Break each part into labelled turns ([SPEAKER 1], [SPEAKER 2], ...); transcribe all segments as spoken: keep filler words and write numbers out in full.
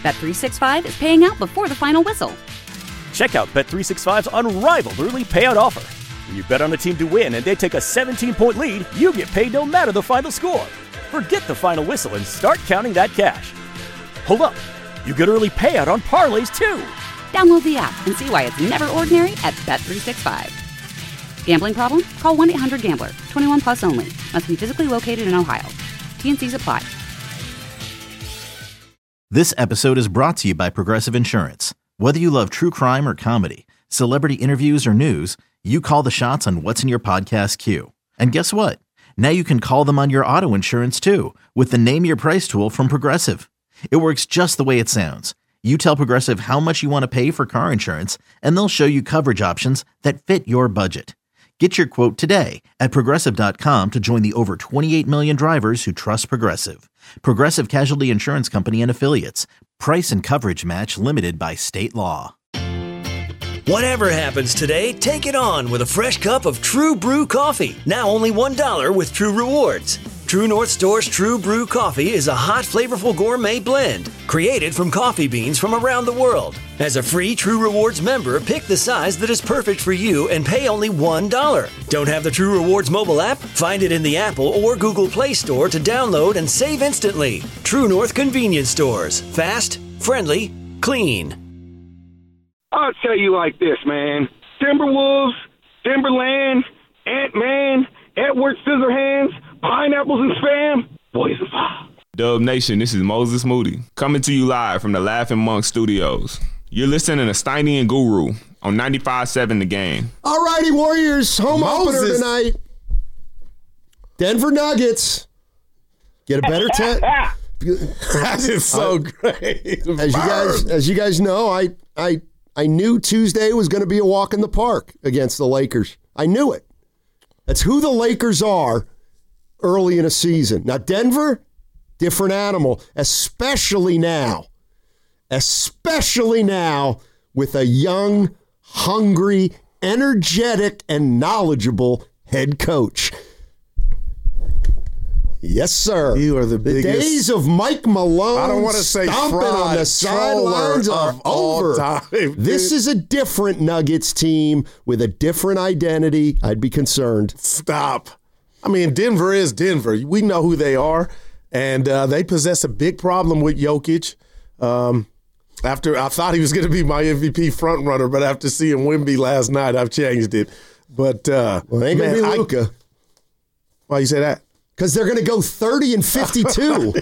[SPEAKER 1] Bet three sixty-five is paying out before the final whistle.
[SPEAKER 2] Check out Bet three sixty-five's unrivaled early payout offer. When you bet on a team to win and they take a seventeen-point lead, you get paid no matter the final score. Forget the final whistle and start counting that cash. Hold up. You get early payout on parlays, too.
[SPEAKER 1] Download the app and see why it's never ordinary at Bet three sixty-five. Gambling problem? Call one eight hundred gambler. twenty-one plus only. Must be physically located in Ohio. T N Cs apply.
[SPEAKER 3] This episode is brought to you by Progressive Insurance. Whether you love true crime or comedy, celebrity interviews or news, you call the shots on what's in your podcast queue. And guess what? Now you can call them on your auto insurance too with the Name Your Price tool from Progressive. It works just the way it sounds. You tell Progressive how much you want to pay for car insurance, and they'll show you coverage options that fit your budget. Get your quote today at Progressive dot com to join the over twenty-eight million drivers who trust Progressive. Progressive Casualty Insurance Company and Affiliates. Price and coverage match limited by state law.
[SPEAKER 4] Whatever happens today, take it on with a fresh cup of True Brew coffee. Now only one dollar with True Rewards. True North Store's True Brew coffee is a hot, flavorful gourmet blend created from coffee beans from around the world. As a free True Rewards member, pick the size that is perfect for you and pay only one dollar. Don't have the True Rewards mobile app? Find it in the Apple or Google Play Store to download and save instantly. True North Convenience Stores. Fast, friendly, clean.
[SPEAKER 5] I'll tell you like this, man. Timberwolves, Timberland, Ant-Man, Edward Scissorhands, Pineapples and Spam, boys and fire.
[SPEAKER 6] Dub Nation, this is Moses Moody, coming to you live from the Laughing Monk Studios. You're listening to Steiny and Guru on ninety-five point seven The Game.
[SPEAKER 7] All righty, Warriors, home
[SPEAKER 8] Moses.
[SPEAKER 7] opener tonight. Denver Nuggets. Get a better ten.
[SPEAKER 8] That is so I, great.
[SPEAKER 7] As you guys, as you guys know, I, I, I knew Tuesday was going to be a walk in the park against the Lakers. I knew it. That's who the Lakers are early in a season. Now, Denver, different animal, especially now. Especially now with a young, hungry, energetic, and knowledgeable head coach. Yes, sir.
[SPEAKER 8] You are the
[SPEAKER 7] The
[SPEAKER 8] biggest.
[SPEAKER 7] days of Mike Malone
[SPEAKER 8] I don't want to say
[SPEAKER 7] stomping
[SPEAKER 8] fraud,
[SPEAKER 7] on the sidelines are
[SPEAKER 8] of all
[SPEAKER 7] over.
[SPEAKER 8] time, dude.
[SPEAKER 7] This is a different Nuggets team with a different identity. I'd be concerned.
[SPEAKER 8] Stop. I mean, Denver is Denver. We know who they are, and uh, they possess a big problem with Jokic. Um, after I thought he was going to be my M V P frontrunner, but after seeing Wemby last night, I've changed it. But uh,
[SPEAKER 7] well, it ain't going to be Luka.
[SPEAKER 8] Why you say that?
[SPEAKER 7] Because they're going to go thirty and fifty-two.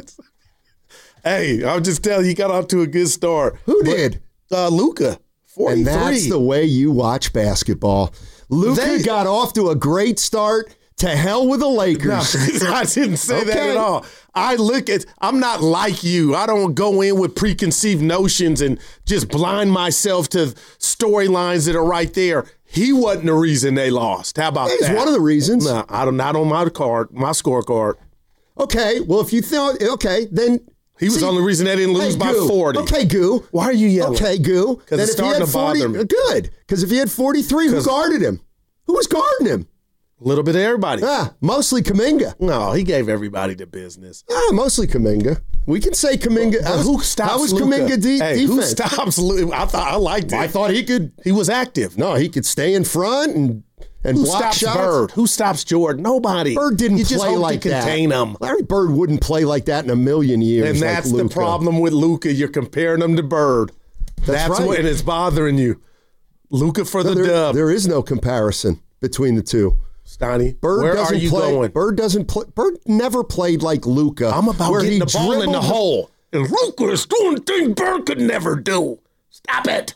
[SPEAKER 8] Hey, I'll just tell you, he got off to a good start.
[SPEAKER 7] Who
[SPEAKER 8] but,
[SPEAKER 7] did?
[SPEAKER 8] Uh, Luka, forty-three.
[SPEAKER 7] And that's the way you watch basketball. Luka they, got off to a great start. To hell with the Lakers.
[SPEAKER 8] No, I didn't say
[SPEAKER 7] okay.
[SPEAKER 8] that at all. I look at, I'm not like you. I don't go in with preconceived notions and just blind myself to storylines that are right there. He wasn't the reason they lost. How about
[SPEAKER 7] He's
[SPEAKER 8] that?
[SPEAKER 7] He's one of the reasons.
[SPEAKER 8] No, I don't, not on my card, my scorecard.
[SPEAKER 7] Okay, well, if you thought, okay, then.
[SPEAKER 8] He was
[SPEAKER 7] see,
[SPEAKER 8] the only reason they didn't lose
[SPEAKER 7] hey,
[SPEAKER 8] by
[SPEAKER 7] Goo.
[SPEAKER 8] forty.
[SPEAKER 7] Okay, Goo.
[SPEAKER 8] Why are you yelling?
[SPEAKER 7] Okay, Goo.
[SPEAKER 8] Because it's starting to bother me.
[SPEAKER 7] Good, because if he had forty-three, who guarded him? Who was guarding him?
[SPEAKER 8] A little bit of everybody.
[SPEAKER 7] Ah, mostly Kuminga.
[SPEAKER 8] No, he gave everybody the business.
[SPEAKER 7] Ah, mostly Kuminga. We can say Kuminga.
[SPEAKER 8] Well, who stops
[SPEAKER 7] How was
[SPEAKER 8] Luka?
[SPEAKER 7] Kuminga de-
[SPEAKER 8] hey,
[SPEAKER 7] defense?
[SPEAKER 8] Who stops Luka? I thought I liked it.
[SPEAKER 7] I thought he could.
[SPEAKER 8] He was active.
[SPEAKER 7] No, he could stay in front and and
[SPEAKER 8] who
[SPEAKER 7] block
[SPEAKER 8] stops
[SPEAKER 7] shots.
[SPEAKER 8] Bird? Who stops Jordan? Nobody.
[SPEAKER 7] Bird didn't
[SPEAKER 8] you
[SPEAKER 7] play
[SPEAKER 8] just hope
[SPEAKER 7] like
[SPEAKER 8] to
[SPEAKER 7] that.
[SPEAKER 8] Contain him.
[SPEAKER 7] Larry Bird wouldn't play like that in a million years.
[SPEAKER 8] And that's
[SPEAKER 7] like
[SPEAKER 8] the
[SPEAKER 7] Luka.
[SPEAKER 8] problem with Luka. You're comparing him to Bird.
[SPEAKER 7] That's,
[SPEAKER 8] that's
[SPEAKER 7] right.
[SPEAKER 8] what, and it's bothering you. Luka for
[SPEAKER 7] no,
[SPEAKER 8] the
[SPEAKER 7] there,
[SPEAKER 8] dub.
[SPEAKER 7] There is no comparison between the two.
[SPEAKER 8] Steiny,
[SPEAKER 7] Bird
[SPEAKER 8] where
[SPEAKER 7] doesn't
[SPEAKER 8] are you
[SPEAKER 7] play,
[SPEAKER 8] going?
[SPEAKER 7] Bird doesn't play. Bird never played like Luka.
[SPEAKER 8] I'm about
[SPEAKER 7] where
[SPEAKER 8] getting
[SPEAKER 7] he
[SPEAKER 8] the ball in the
[SPEAKER 7] dribbled-
[SPEAKER 8] hole. And Luka is doing things Bird could never do. Stop it.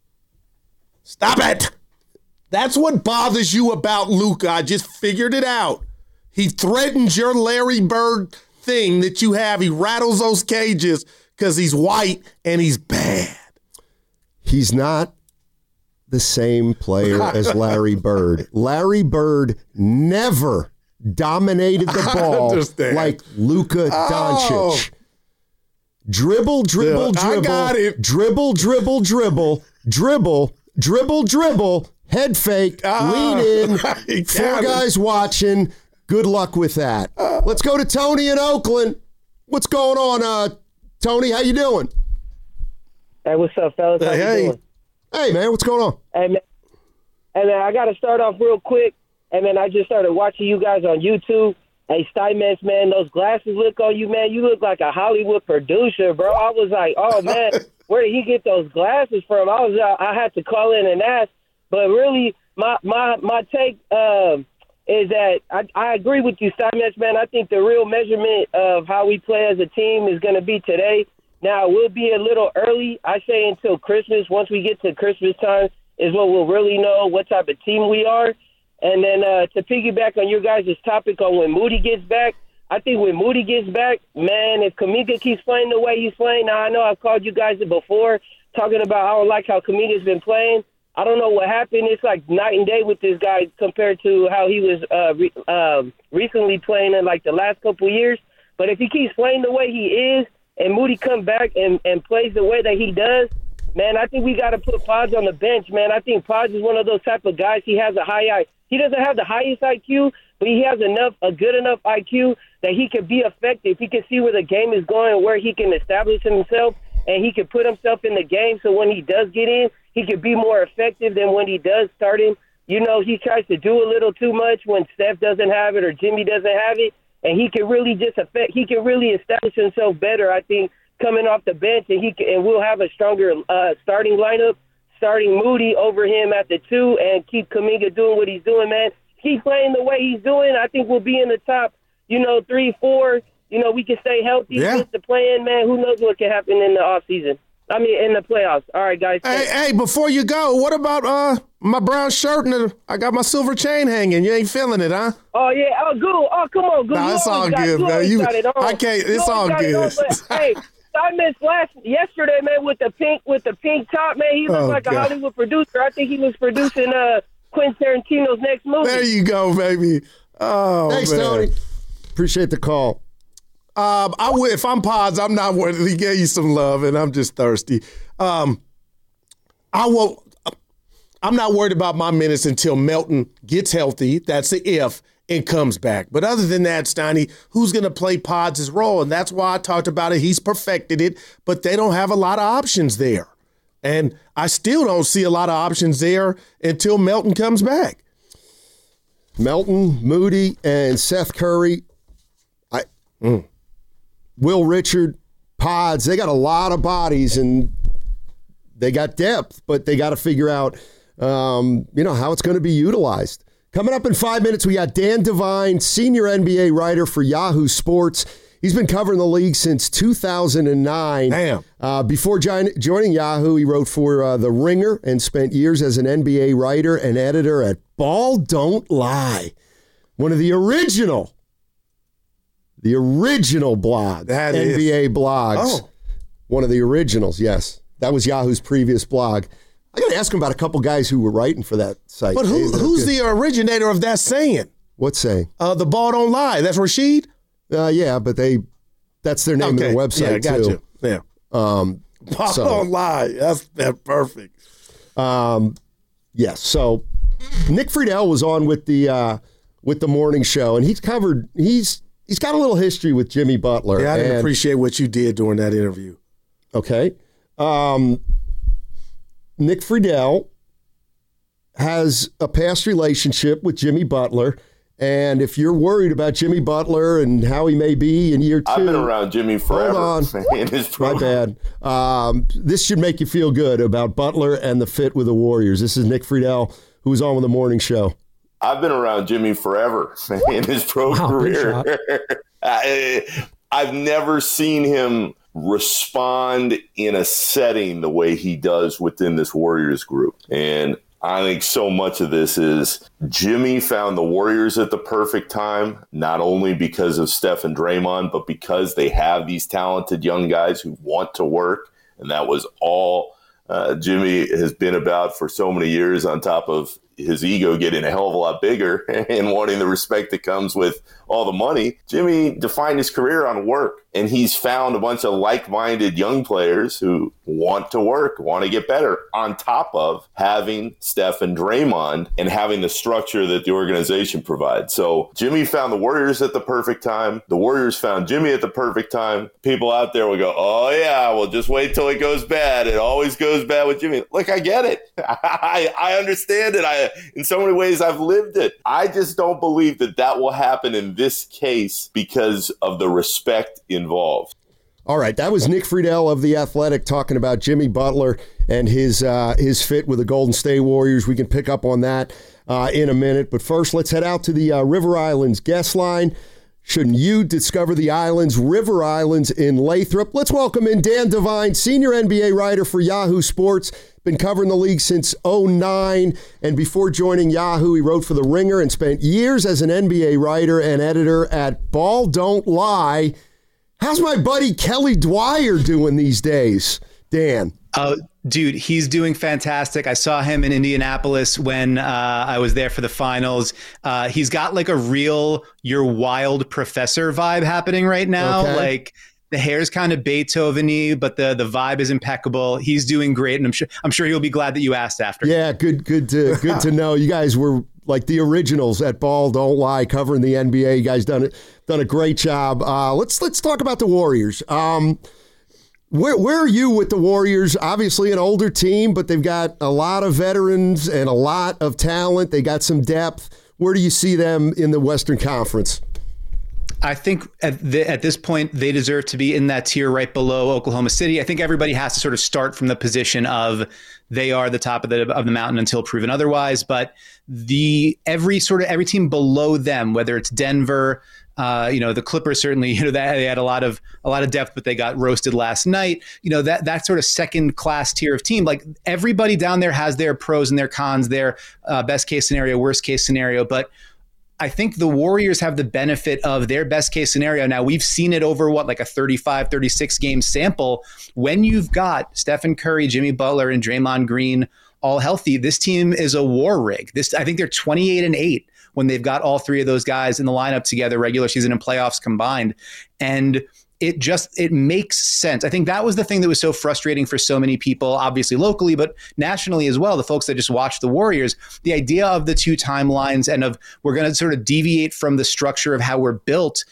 [SPEAKER 8] Stop it. That's what bothers you about Luka. I just figured it out. He threatens your Larry Bird thing that you have. He rattles those cages because he's white and he's bad.
[SPEAKER 7] He's not the same player as Larry Bird. Larry Bird never dominated the ball like Luka Doncic. Oh. Dribble, dribble,
[SPEAKER 8] Yeah,
[SPEAKER 7] dribble.
[SPEAKER 8] I got it.
[SPEAKER 7] Dribble, dribble, dribble. Dribble, dribble, dribble. Head fake.
[SPEAKER 8] Uh,
[SPEAKER 7] lean in. Four guys watching. Good luck with that. Uh, Let's go to Tony in Oakland. What's going on, uh, Tony? How you doing?
[SPEAKER 9] Hey, what's up, fellas? How
[SPEAKER 7] Hey,
[SPEAKER 9] you
[SPEAKER 7] hey.
[SPEAKER 9] doing?
[SPEAKER 7] Hey, man, what's going on?
[SPEAKER 9] Hey, man. Hey, man, I got to start off real quick. Hey, man, I just started watching you guys on YouTube. Hey, Steinmetz, man, those glasses look on you, man. You look like a Hollywood producer, bro. I was like, oh, man, where did he get those glasses from? I was, uh, I had to call in and ask. But really, my my my take um, is that I, I agree with you, Steinmetz, man. I think the real measurement of how we play as a team is going to be today. Now, it will be a little early. I say until Christmas. Once we get to Christmas time is when we'll really know what type of team we are. And then uh, to piggyback on your guys' topic on when Moody gets back, I think when Moody gets back, man, if Kuminga keeps playing the way he's playing, now I know I've called you guys before talking about I don't like how Kuminga's been playing. I don't know what happened. It's like night and day with this guy compared to how he was uh, re- uh, recently playing in like the last couple of years. But if he keeps playing the way he is and Moody comes back and, and plays the way that he does, man, I think we got to put Pods on the bench, man. I think Pods is one of those type of guys. He has a high I Q. He doesn't have the highest I Q, but he has enough, a good enough I Q that he can be effective. He can see where the game is going and where he can establish himself, and he can put himself in the game so when he does get in, he can be more effective than when he does start in. You know, he tries to do a little too much when Steph doesn't have it or Jimmy doesn't have it, and he can really just affect, he can really establish himself better, I think, coming off the bench, and he can, and we'll have a stronger uh, starting lineup, starting Moody over him at the two, and keep Kuminga doing what he's doing, man. Keep playing the way he's doing. I think we'll be in the top, you know, three, four. You know, we can stay healthy,
[SPEAKER 8] Yeah.
[SPEAKER 9] get the plan, man. Who knows what can happen in the offseason? I mean, in the playoffs. All right, guys.
[SPEAKER 8] Hey, hey, before you go, what about uh my brown shirt and the, I got my silver chain hanging? You ain't feeling it, huh?
[SPEAKER 9] Oh, yeah. Oh, Goo. Oh, come on, Goo.
[SPEAKER 8] Nah,
[SPEAKER 9] You
[SPEAKER 8] it's all
[SPEAKER 9] always got-
[SPEAKER 8] good,
[SPEAKER 9] you
[SPEAKER 8] man.
[SPEAKER 9] always
[SPEAKER 8] You-
[SPEAKER 9] got it on.
[SPEAKER 8] I can't-
[SPEAKER 9] You
[SPEAKER 8] it's
[SPEAKER 9] always
[SPEAKER 8] all
[SPEAKER 9] got it on,
[SPEAKER 8] good.
[SPEAKER 9] but, hey, I missed last yesterday, man, with the pink with the pink top, man. He looked
[SPEAKER 8] Oh,
[SPEAKER 9] like a
[SPEAKER 8] God.
[SPEAKER 9] Hollywood producer. I think he was producing uh Quentin Tarantino's next movie.
[SPEAKER 8] There you go, baby. Oh,
[SPEAKER 7] Thanks,
[SPEAKER 8] man.
[SPEAKER 7] Tony. Appreciate the call.
[SPEAKER 8] Um, I would, if I'm Pods, I'm not worried. He gave you some love, and I'm just thirsty. Um, I will. I'm not worried about my minutes until Melton gets healthy. That's the if and comes back. But other than that, Steiny, who's going to play Pods' role? And that's why I talked about it. He's perfected it, but they don't have a lot of options there. And I still don't see a lot of options there until Melton comes back.
[SPEAKER 7] Melton, Moody, and Seth Curry. I,
[SPEAKER 8] Mm.
[SPEAKER 7] Will Richard, Pods, they got a lot of bodies and they got depth, but they got to figure out, um, you know, how it's going to be utilized. Coming up in five minutes, we got Dan Devine, senior N B A writer for Yahoo Sports. He's been covering the league since two thousand nine.
[SPEAKER 8] Damn.
[SPEAKER 7] Uh, before join, joining Yahoo, he wrote for uh, The Ringer and spent years as an N B A writer and editor at Ball Don't Lie, one of the original The original blog,
[SPEAKER 8] That
[SPEAKER 7] N B A
[SPEAKER 8] is.
[SPEAKER 7] blogs.
[SPEAKER 8] Oh.
[SPEAKER 7] One of the originals, yes. That was Yahoo's previous blog. I got to ask him about a couple guys who were writing for that site.
[SPEAKER 8] But who,
[SPEAKER 7] Hey,
[SPEAKER 8] who's
[SPEAKER 7] good.
[SPEAKER 8] the originator of that saying?
[SPEAKER 7] What saying?
[SPEAKER 8] Uh, the ball don't lie. That's Rashid?
[SPEAKER 7] Uh, yeah, but they that's their name
[SPEAKER 8] Okay.
[SPEAKER 7] of the website,
[SPEAKER 8] Yeah, got
[SPEAKER 7] too.
[SPEAKER 8] you. Yeah.
[SPEAKER 7] Um,
[SPEAKER 8] Ball
[SPEAKER 7] So-
[SPEAKER 8] don't lie. That's, that's perfect.
[SPEAKER 7] Um, yes. So Nick Friedel was on with the uh, with the morning show, and he's covered. He's he's got a little history with Jimmy Butler.
[SPEAKER 8] Yeah, I didn't
[SPEAKER 7] and-
[SPEAKER 8] appreciate what you did during that interview.
[SPEAKER 7] Okay. Um, Nick Friedel has a past relationship with Jimmy Butler. And if you're worried about Jimmy Butler and how he may be in year two,
[SPEAKER 10] I've been around Jimmy forever.
[SPEAKER 7] Hold on.
[SPEAKER 10] In his
[SPEAKER 7] My
[SPEAKER 10] program.
[SPEAKER 7] bad. Um, this should make you feel good about Butler and the fit with the Warriors. This is Nick Friedel, who was on with the morning show.
[SPEAKER 10] I've been around Jimmy forever in his pro
[SPEAKER 11] Wow, big
[SPEAKER 10] career. I, I've never seen him respond in a setting the way he does within this Warriors group. And I think so much of this is Jimmy found the Warriors at the perfect time, not only because of Steph and Draymond, but because they have these talented young guys who want to work. And that was all uh, Jimmy has been about for so many years, on top of his ego getting a hell of a lot bigger and wanting the respect that comes with all the money. Jimmy defined his career on work. and he's found a bunch of like-minded young players who want to work, want to get better, on top of having Steph and Draymond and having the structure that the organization provides. So Jimmy found the Warriors at the perfect time. The Warriors found Jimmy at the perfect time. People out there will go, oh, yeah, well, just wait till it goes bad. It always goes bad with Jimmy. Look, I get it. I, I understand it. I, in so many ways, I've lived it. I just don't believe that that will happen in this case because of the respect involved.
[SPEAKER 7] All right, that was Nick Friedel of The Athletic talking about Jimmy Butler and his uh, his fit with the Golden State Warriors. We can pick up on that uh, in a minute. But first, let's head out to the uh, River Islands guest line. Shouldn't you discover the islands, River Islands in Lathrop? Let's welcome in Dan Devine, senior N B A writer for Yahoo Sports. Been covering the league since oh nine, and before joining Yahoo, he wrote for The Ringer and spent years as an N B A writer and editor at Ball Don't Lie. How's my buddy Kelly Dwyer doing these days, Dan?
[SPEAKER 11] Oh, dude, he's doing fantastic. I saw him in Indianapolis when uh, I was there for the finals. Uh, he's got like a real "You're Wild Professor" vibe happening right now. Okay. Like the hair's kind of Beethoven-y, but the the vibe is impeccable. He's doing great, and I'm sure I'm sure he'll be glad that you asked after.
[SPEAKER 7] Yeah, good, good to good to know. You guys were like the originals at Ball Don't Lie, covering the N B A. You guys done it done a great job. Uh, let's let's talk about the Warriors. Um, where where are you with the Warriors? Obviously an older team, but they've got a lot of veterans and a lot of talent. They got some depth. Where do you see them in the Western Conference?
[SPEAKER 11] I think at, the, at this point, they deserve to be in that tier right below Oklahoma City. I think everybody has to sort of start from the position of they are the top of the of the mountain until proven otherwise. But the every sort of every team below them, whether it's Denver, uh, you know, the Clippers, certainly, you know, that they had a lot of a lot of depth, but they got roasted last night. You know, that that sort of second class tier of team, like everybody down there has their pros and their cons, their uh, best case scenario, worst case scenario, but I think the Warriors have the benefit of their best case scenario. Now, we've seen it over what, like a thirty-five, thirty-six game sample. When you've got Stephen Curry, Jimmy Butler, and Draymond Green all healthy, this team is a war rig. This, I think they're twenty-eight and eight when they've got all three of those guys in the lineup together, regular season and playoffs combined. And it just, it makes sense. I think that was the thing that was so frustrating for so many people, obviously locally, but nationally as well, the folks that just watch the Warriors, the idea of the two timelines and of we're going to sort of deviate from the structure of how we're built.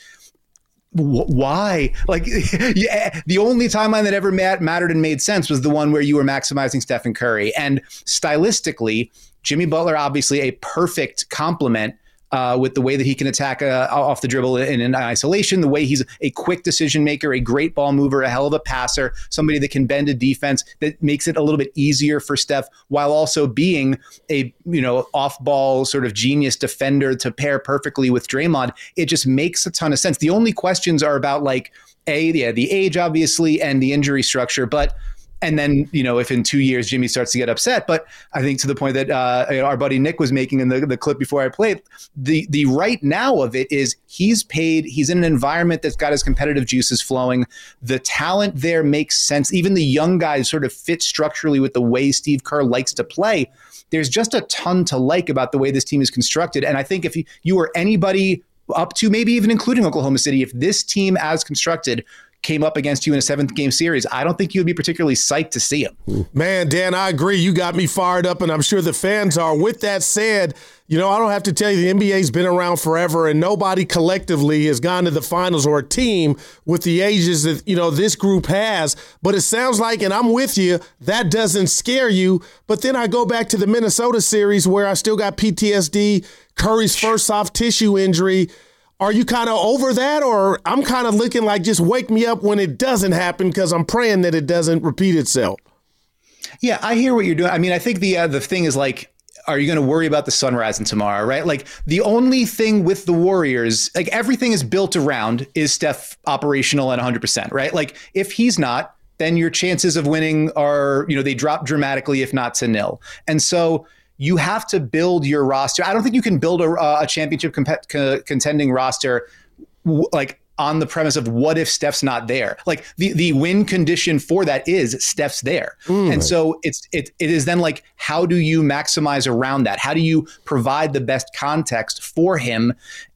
[SPEAKER 11] Why? Like, yeah, the only timeline that ever mat- mattered and made sense was the one where you were maximizing Stephen Curry. And stylistically, Jimmy Butler, obviously a perfect complement Uh, with the way that he can attack uh, off the dribble in, in isolation, the way he's a quick decision maker, a great ball mover, a hell of a passer, somebody that can bend a defense that makes it a little bit easier for Steph, while also being a, you know, off-ball sort of genius defender to pair perfectly with Draymond. It just makes a ton of sense. The only questions are about like a yeah, the age, obviously, and the injury structure, but. And then, you know, if in two years Jimmy starts to get upset, but I think to the point that uh, our buddy Nick was making in the, the clip before I played, the the right now of it is he's paid, he's in an environment that's got his competitive juices flowing. The talent there makes sense. Even the young guys sort of fit structurally with the way Steve Kerr likes to play. There's just a ton to like about the way this team is constructed. And I think if you, you were anybody up to, maybe even including Oklahoma City, if this team as constructed came up against you in a seventh game series, I don't think you would be particularly psyched to see him.
[SPEAKER 8] Man, Dan, I agree. You got me fired up, and I'm sure the fans are. With that said, you know, I don't have to tell you the N B A's been around forever, and nobody collectively has gone to the finals or a team with the ages that, you know, this group has. But it sounds like, and I'm with you, that doesn't scare you. But then I go back to the Minnesota series where I still got P T S D, Curry's first soft tissue injury. Are you kind of over that, or I'm kind of looking like just wake me up when it doesn't happen because I'm praying that it doesn't repeat itself?
[SPEAKER 11] Yeah, I hear what you're doing. I mean, I think the uh, the thing is like, are you going to worry about the sun rising tomorrow, right? Like the only thing with the Warriors, like everything is built around is Steph operational at one hundred percent, right? Like if he's not, then your chances of winning are, you know, they drop dramatically, if not to nil. And so you have to build your roster. I don't think you can build a, a championship comp- co- contending roster w- like on the premise of what if Steph's not there? Like the, the win condition for that is Steph's there. Mm. And so it's it it is then like, how do you maximize around that? How do you provide the best context for him? And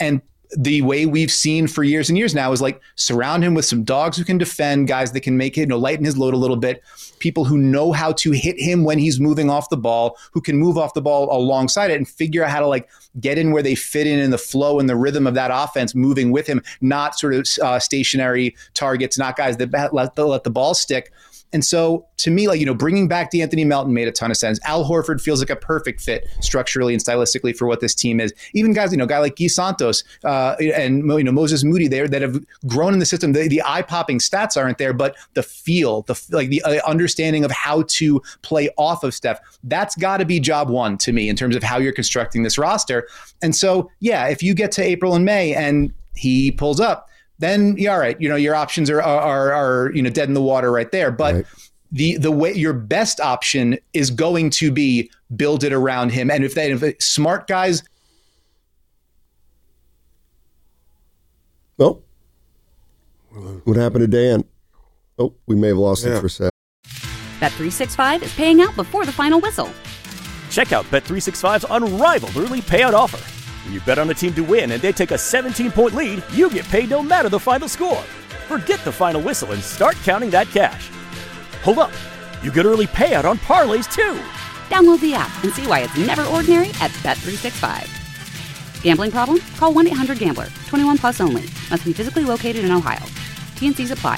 [SPEAKER 11] the way we've seen for years and years now is like surround him with some dogs who can defend, guys that can make it, you know, lighten his load a little bit, people who know how to hit him when he's moving off the ball, who can move off the ball alongside it and figure out how to like get in where they fit in in the flow and the rhythm of that offense, moving with him, not sort of uh, stationary targets, not guys that let the, let the ball stick. And so to me, like, you know, bringing back DeAnthony Melton made a ton of sense. Al Horford feels like a perfect fit structurally and stylistically for what this team is. Even guys, you know, a guy like Guy Santos uh, and, you know, Moses Moody there that have grown in the system. The, the eye-popping stats aren't there, but the feel, the like the uh, understanding of how to play off of Steph, that's got to be job one to me in terms of how you're constructing this roster. And so, yeah, if you get to April and May and he pulls up, then yeah, all right, you know, your options are are are you know dead in the water right there. But right. the the way your best option is going to be build it around him. And if they if they, smart guys.
[SPEAKER 7] Oh, what happened to Dan? Oh, we may have lost yeah. it for a sec.
[SPEAKER 1] Bet three sixty-five is paying out before the final whistle.
[SPEAKER 2] Check out Bet three sixty-five's unrivaled early payout offer. When you bet on a team to win and they take a seventeen-point lead, you get paid no matter the final score. Forget the final whistle and start counting that cash. Hold up. You get early payout on parlays, too.
[SPEAKER 1] Download the app and see why it's never ordinary at Bet three sixty-five. Gambling problem? Call one eight hundred gambler. twenty-one plus only. Must be physically located in Ohio. T N Cs apply.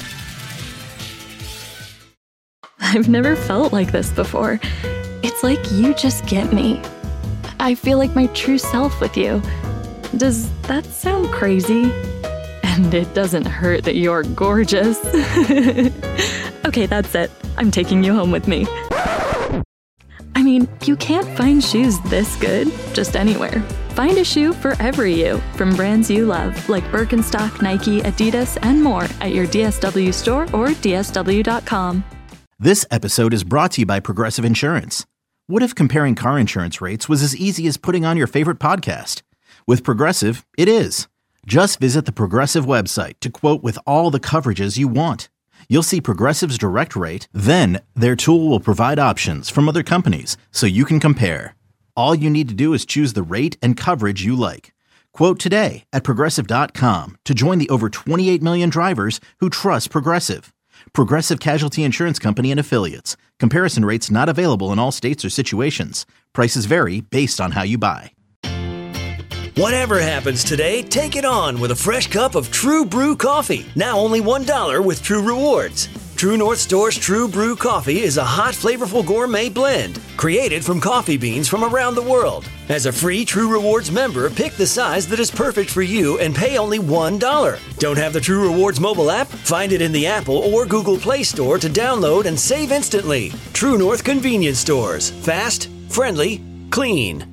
[SPEAKER 12] I've never felt like this before. It's like you just get me. I feel like my true self with you. Does that sound crazy? And it doesn't hurt that you're gorgeous. Okay, that's it. I'm taking you home with me. I mean, you can't find shoes this good just anywhere. Find a shoe for every you from brands you love, like Birkenstock, Nike, Adidas, and more at your D S W store or D S W dot com.
[SPEAKER 3] This episode is brought to you by Progressive Insurance. What if comparing car insurance rates was as easy as putting on your favorite podcast? With Progressive, it is. Just visit the Progressive website to quote with all the coverages you want. You'll see Progressive's direct rate, then their tool will provide options from other companies so you can compare. All you need to do is choose the rate and coverage you like. Quote today at Progressive dot com to join the over twenty-eight million drivers who trust Progressive. Progressive Casualty Insurance Company and Affiliates. Comparison rates not available in all states or situations. Prices vary based on how you buy.
[SPEAKER 4] Whatever happens today, take it on with a fresh cup of True Brew coffee. Now only one dollar with True Rewards. True North Store's True Brew coffee is a hot, flavorful gourmet blend created from coffee beans from around the world. As a free True Rewards member, pick the size that is perfect for you and pay only one dollar. Don't have the True Rewards mobile app? Find it in the Apple or Google Play Store to download and save instantly. True North Convenience Stores. Fast, friendly, clean.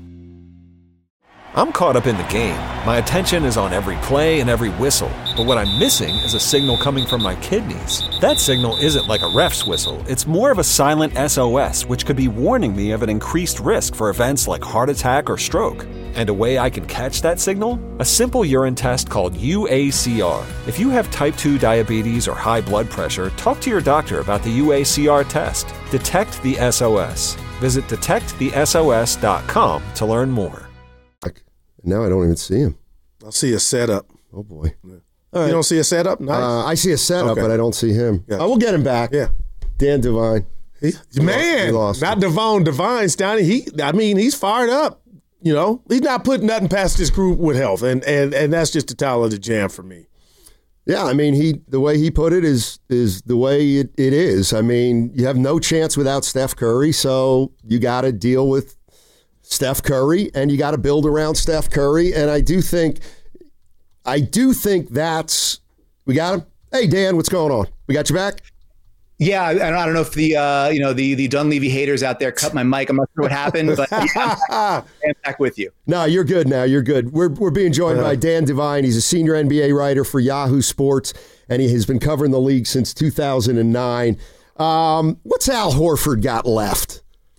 [SPEAKER 13] I'm caught up in the game. My attention is on every play and every whistle. But what I'm missing is a signal coming from my kidneys. That signal isn't like a ref's whistle. It's more of a silent S O S, which could be warning me of an increased risk for events like heart attack or stroke. And a way I can catch that signal? A simple urine test called U A C R. If you have type two diabetes or high blood pressure, talk to your doctor about the U A C R test. Detect the S O S. Visit detect the S O S dot com to learn more.
[SPEAKER 7] Now I don't even see him.
[SPEAKER 8] I see a setup.
[SPEAKER 7] Oh, boy.
[SPEAKER 8] Yeah. Right. You don't see a setup? Nice.
[SPEAKER 7] Uh, I see a setup, okay. But I don't see him.
[SPEAKER 8] Gotcha.
[SPEAKER 7] Oh, we'll get him back.
[SPEAKER 8] Yeah.
[SPEAKER 7] Dan Devine.
[SPEAKER 8] He, he man, lost, he lost not Devon. Devine, Stoney. He, I mean, he's fired up. You know, he's not putting nothing past his group with health, and and and that's just the title of the jam for me.
[SPEAKER 7] Yeah, I mean, he the way he put it is is the way it, it is. I mean, you have no chance without Steph Curry, so you got to deal with Steph Curry, and you got to build around Steph Curry. And I do think, I do think that's, we got him. Hey, Dan, what's going on? We got you back?
[SPEAKER 11] Yeah, I, I don't know if the, uh, you know, the the Dunleavy haters out there cut my mic. I'm not sure what happened, but yeah, I'm, back, I'm back with you.
[SPEAKER 7] No, you're good now. You're good. We're we're being joined uh-huh. by Dan Devine. He's a senior N B A writer for Yahoo Sports, and he has been covering the league since two thousand nine. Um, what's Al Horford got left?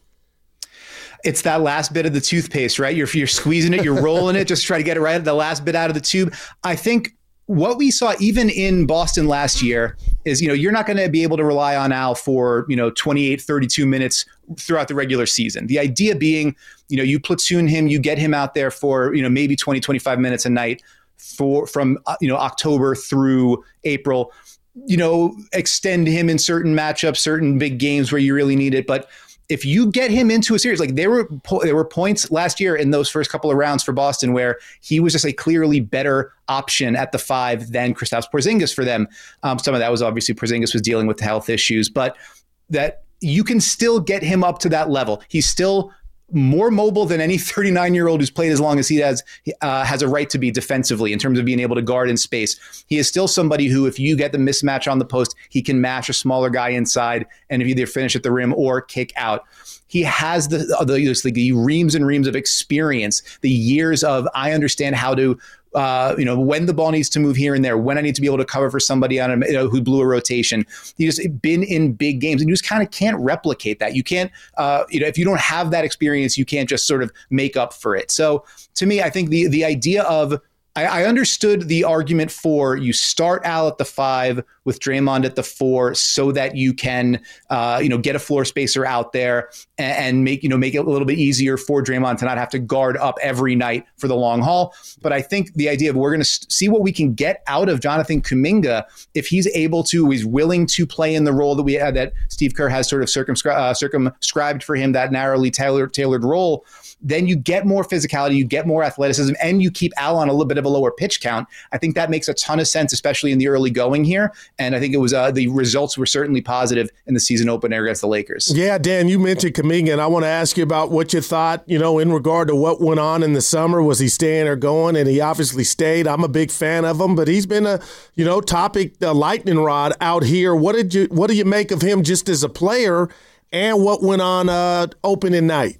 [SPEAKER 11] It's that last bit of the toothpaste, right? You're you're squeezing it, you're rolling it, just try to get it right, the last bit out of the tube. I think what we saw even in Boston last year is, you know, you're not going to be able to rely on Al for, you know, twenty-eight, thirty-two minutes throughout the regular season. The idea being, you know, you platoon him, you get him out there for, you know, maybe twenty, twenty-five minutes a night. for from uh, you know October through April. You know, extend him in certain matchups, certain big games where you really need it, but if you get him into a series, like there were po- there were points last year in those first couple of rounds for Boston where he was just a clearly better option at the five than Kristaps Porzingis for them. Um, some of that was obviously Porzingis was dealing with health issues, but that you can still get him up to that level. He's still more mobile than any thirty-nine-year-old who's played as long as he has, uh, has a right to be defensively in terms of being able to guard in space. He is still somebody who, if you get the mismatch on the post, he can mash a smaller guy inside and either finish at the rim or kick out. He has the, the, the reams and reams of experience, the years of, I understand how to Uh, you know, when the ball needs to move here and there, when I need to be able to cover for somebody on a, you know, who blew a rotation. He's just been in big games, and you just kind of can't replicate that. You can't, uh, you know, if you don't have that experience, you can't just sort of make up for it. So to me, I think the the idea of I, I understood the argument for you start Al at the five with Draymond at the four so that you can, uh, you know, get a floor spacer out there and, and make, you know, make it a little bit easier for Draymond to not have to guard up every night for the long haul. But I think the idea of we're going to see what we can get out of Jonathan Kuminga if he's able to, he's willing to play in the role that we had, that Steve Kerr has sort of circumscri- uh, circumscribed for him, that narrowly tailored, tailored role. Then you get more physicality, you get more athleticism, and you keep Al on a little bit of a lower pitch count. I think that makes a ton of sense, especially in the early going here. And I think it was uh, the results were certainly positive in the season opener against the Lakers.
[SPEAKER 8] Yeah, Dan, you mentioned Kuminga, and I want to ask you about what you thought, you know, in regard to what went on in the summer. Was he staying or going? And he obviously stayed. I'm a big fan of him, but he's been a, you know, topic, a lightning rod out here. What did you, what do you make of him just as a player, and what went on uh, opening night?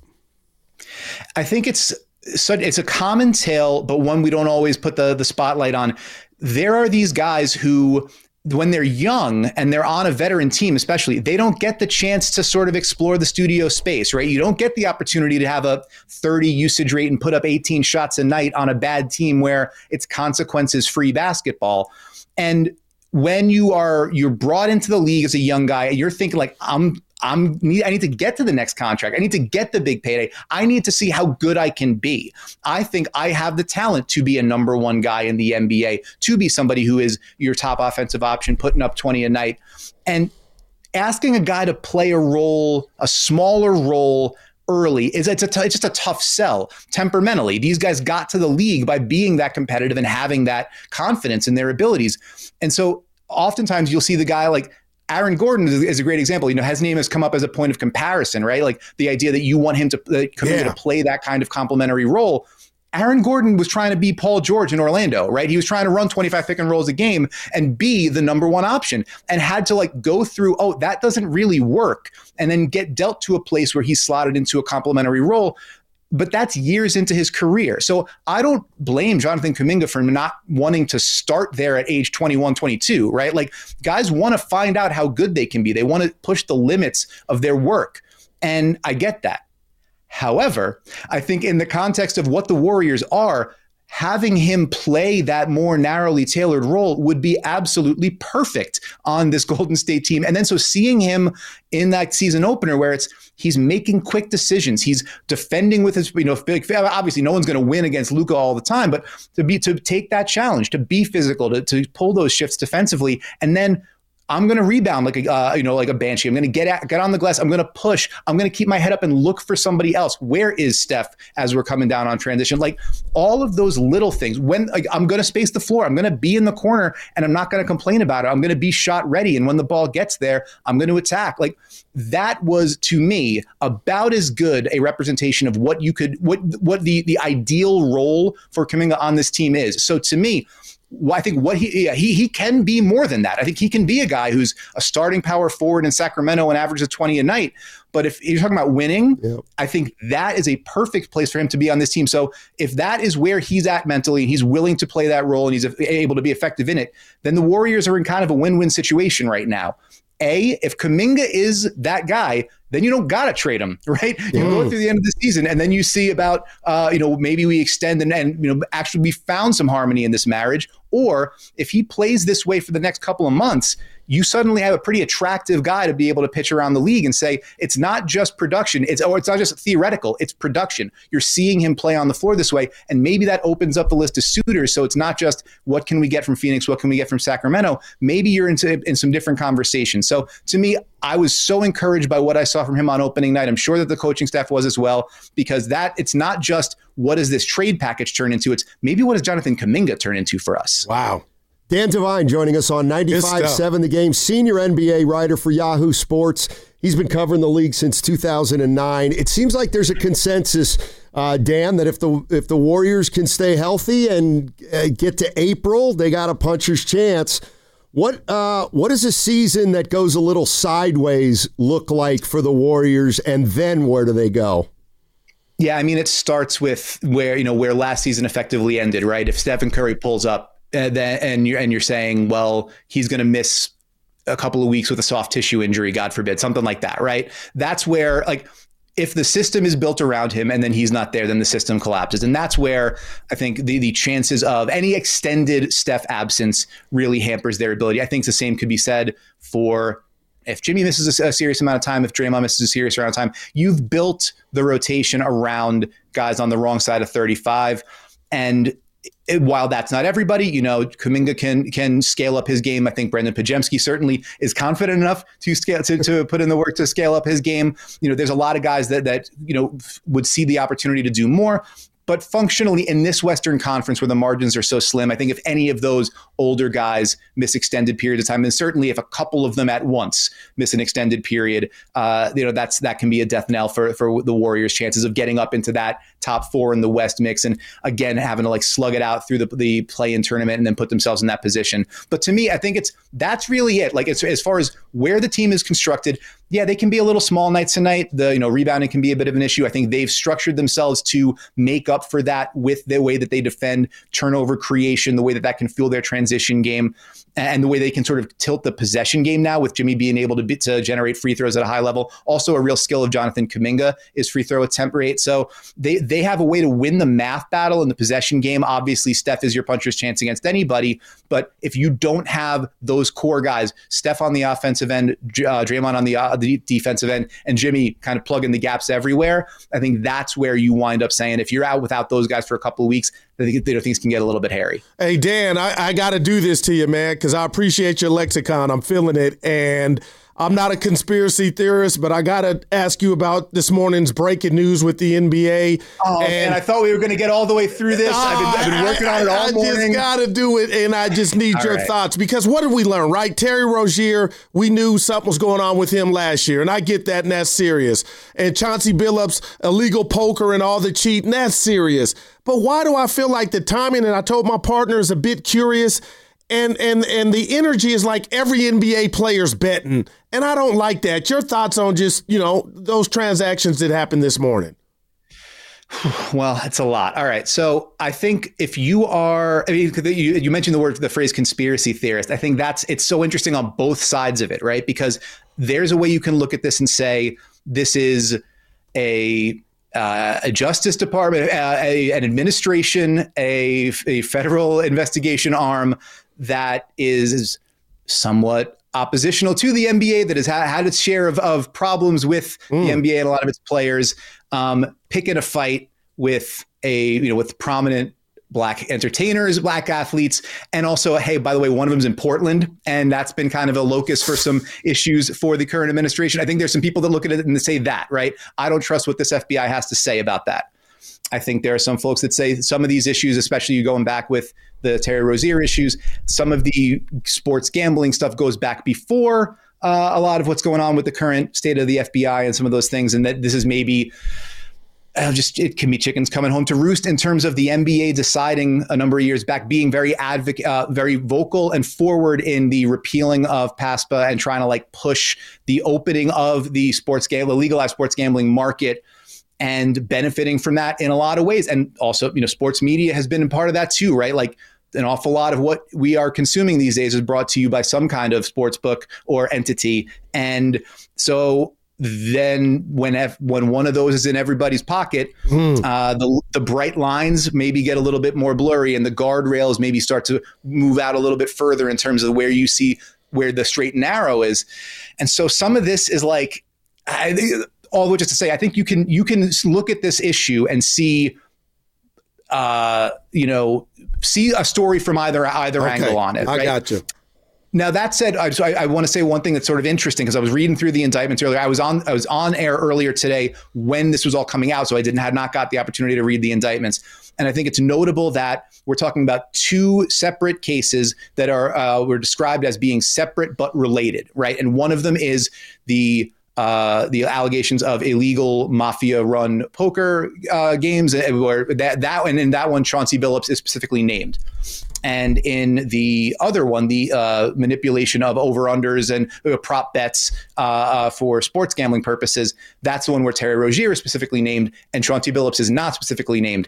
[SPEAKER 11] I think it's such, it's a common tale, but one we don't always put the, the spotlight on. There are these guys who, when they're young and they're on a veteran team, especially, they don't get the chance to sort of explore the studio space, right? You don't get the opportunity to have a thirty usage rate and put up eighteen shots a night on a bad team where it's consequences free basketball. And when you are, you're brought into the league as a young guy, you're thinking like, I'm, I'm I need to get to the next contract. I need to get the big payday. I need to see how good I can be. I think I have the talent to be a number one guy in the N B A, to be somebody who is your top offensive option, putting up twenty a night. And asking a guy to play a role, a smaller role early, is it's, a t- it's just a tough sell temperamentally. These guys got to the league by being that competitive and having that confidence in their abilities. And so oftentimes you'll see the guy like Aaron Gordon is a great example. You know, his name has come up as a point of comparison, right? Like the idea that you want him to, uh, yeah. to play that kind of complementary role. Aaron Gordon was trying to be Paul George in Orlando, right? He was trying to run twenty-five pick and rolls a game and be the number one option, and had to like go through, oh, that doesn't really work, and then get dealt to a place where he's slotted into a complementary role. But that's years into his career. So I don't blame Jonathan Kuminga for not wanting to start there at age twenty-one, twenty-two, right? Like guys want to find out how good they can be. They want to push the limits of their work. And I get that. However, I think in the context of what the Warriors are, having him play that more narrowly tailored role would be absolutely perfect on this Golden State team. And then so seeing him in that season opener where it's he's making quick decisions, he's defending with his, you know, obviously no one's going to win against Luka all the time, but to be to take that challenge, to be physical, to, to pull those shifts defensively, and then I'm going to rebound like a, uh, you know, like a banshee. I'm going to get at, get on the glass. I'm going to push. I'm going to keep my head up and look for somebody else. Where is Steph as we're coming down on transition? Like all of those little things. When like, I'm going to space the floor, I'm going to be in the corner, and I'm not going to complain about it. I'm going to be shot ready, and when the ball gets there, I'm going to attack. Like that was to me about as good a representation of what you could, what what the the ideal role for Kuminga on this team is. So to me, I think what he, he he can be more than that. I think he can be a guy who's a starting power forward in Sacramento and averages twenty a night. But if you're talking about winning, yeah. I think that is a perfect place for him to be on this team. So if that is where he's at mentally, and he's willing to play that role, and he's able to be effective in it, then the Warriors are in kind of a win-win situation right now. A, if Kuminga is that guy, then you don't got to trade him, right? You mm. go through the end of the season, and then you see about, uh, you know, maybe we extend and, and, you know, actually we found some harmony in this marriage. Or if he plays this way for the next couple of months, you suddenly have a pretty attractive guy to be able to pitch around the league and say, it's not just production. It's, or it's not just theoretical. It's production. You're seeing him play on the floor this way. And maybe that opens up the list of suitors. So it's not just what can we get from Phoenix? What can we get from Sacramento? Maybe you're into in some different conversations. So to me, I was so encouraged by what I saw from him on opening night. I'm sure that the coaching staff was as well, because that it's not just what does this trade package turn into? It's maybe what does Jonathan Kuminga turn into for us?
[SPEAKER 7] Wow. Dan Devine joining us on ninety-five point seven The Game, senior N B A writer for Yahoo Sports. He's been covering the league since two thousand nine. It seems like there's a consensus, uh, Dan, that if the if the Warriors can stay healthy and uh, get to April, they got a puncher's chance. What uh, what does a season that goes a little sideways look like for the Warriors, and then where do they go?
[SPEAKER 11] Yeah, I mean, it starts with where, you know, where last season effectively ended, right? If Stephen Curry pulls up uh, then, and you're and you're saying, well, he's going to miss a couple of weeks with a soft tissue injury, God forbid, something like that, right? That's where, like, if the system is built around him and then he's not there, then the system collapses. And that's where I think the, the chances of any extended Steph absence really hampers their ability. I think the same could be said for if Jimmy misses a, a serious amount of time, if Draymond misses a serious amount of time. You've built the rotation around guys on the wrong side of thirty-five. And it, while that's not everybody, you know, Kuminga can can scale up his game. I think Brendan Pajemski certainly is confident enough to scale to, to put in the work to scale up his game. You know, there's a lot of guys that that you know would see the opportunity to do more. But functionally, in this Western Conference where the margins are so slim, I think if any of those older guys miss extended periods of time, and certainly if a couple of them at once miss an extended period, uh, you know, that's that can be a death knell for for the Warriors' chances of getting up into that top four in the West mix, and again having to like slug it out through the the play-in tournament and then put themselves in that position. But to me, I think it's that's really it. Like it's, as far as where the team is constructed, yeah, they can be a little small nights tonight. The you know rebounding can be a bit of an issue. I think they've structured themselves to make up for that with the way that they defend, turnover creation, the way that that can fuel their transition game, and the way they can sort of tilt the possession game now with Jimmy being able to be, to generate free throws at a high level. Also, a real skill of Jonathan Kuminga is free throw attempt rate. So they they have a way to win the math battle in the possession game. Obviously, Steph is your puncher's chance against anybody, but if you don't have those core guys, Steph on the offensive end, uh, Draymond on the, uh, the defensive end, and Jimmy kind of plugging the gaps everywhere, I think that's where you wind up saying if you're out without those guys for a couple of weeks, I think things can get a little bit hairy.
[SPEAKER 8] Hey, Dan, I, I got to do this to you, man, because I appreciate your lexicon. I'm feeling it. And I'm not a conspiracy theorist, but I got to ask you about this morning's breaking news with the N B A.
[SPEAKER 11] Oh, and man, I thought we were going to get all the way through this. Uh, I've, been, I've been working I, on it all
[SPEAKER 8] I
[SPEAKER 11] morning.
[SPEAKER 8] I just got to do it, and I just need your right. thoughts. Because what did we learn, right? Terry Rozier, we knew something was going on with him last year, and I get that, and that's serious. And Chauncey Billups, illegal poker and all the cheating, that's serious. But why do I feel like the timing, and I told my partner, is a bit curious, and and and the energy is like every N B A player's betting, and I don't like that. Your thoughts on just, you know, those transactions that happened this morning?
[SPEAKER 11] Well, it's a lot. All right. So I think if you are, I mean, you, you mentioned the word, the phrase conspiracy theorist. I think that's, it's so interesting on both sides of it, right? Because there's a way you can look at this and say, this is a, Uh, a Justice Department, uh, a, an administration, a, a federal investigation arm that is somewhat oppositional to the N B A, that has ha- had its share of, of problems with mm. the N B A and a lot of its players, um, picking a fight with a, you know, with prominent Black entertainers, Black athletes, and also, hey, by the way, one of them's in Portland, and that's been kind of a locus for some issues for the current administration. I think there's some people that look at it and say that, right? I don't trust what this F B I has to say about that. I think there are some folks that say some of these issues, especially you going back with the Terry Rozier issues, some of the sports gambling stuff goes back before uh, a lot of what's going on with the current state of the F B I and some of those things, and that this is maybe Uh, just it can be chickens coming home to roost in terms of the N B A deciding a number of years back, being very advocate, uh, very vocal and forward in the repealing of PASPA and trying to like push the opening of the sports game, the legalized sports gambling market, and benefiting from that in a lot of ways. And also, you know, sports media has been a part of that too, right? Like an awful lot of what we are consuming these days is brought to you by some kind of sports book or entity. And so then when F, when one of those is in everybody's pocket, mm. uh, the the bright lines maybe get a little bit more blurry, and the guardrails maybe start to move out a little bit further in terms of where you see where the straight and narrow is. And so some of this is like, I, all which is to say, I think you can you can look at this issue and see, uh, you know, see a story from either either
[SPEAKER 8] okay.
[SPEAKER 11] angle on it.
[SPEAKER 8] I
[SPEAKER 11] right?
[SPEAKER 8] got you.
[SPEAKER 11] Now that said, I, so I, I want to say one thing that's sort of interesting because I was reading through the indictments earlier. I was on I was on air earlier today when this was all coming out, so I didn't had not got the opportunity to read the indictments. And I think it's notable that we're talking about two separate cases that are uh, were described as being separate but related, right? And one of them is the uh, the allegations of illegal mafia-run poker uh, games, where that that and in that one, Chauncey Billups is specifically named. And in the other one, the uh, manipulation of over-unders and uh, prop bets uh, uh, for sports gambling purposes, that's the one where Terry Rozier is specifically named and Chauncey Billups is not specifically named.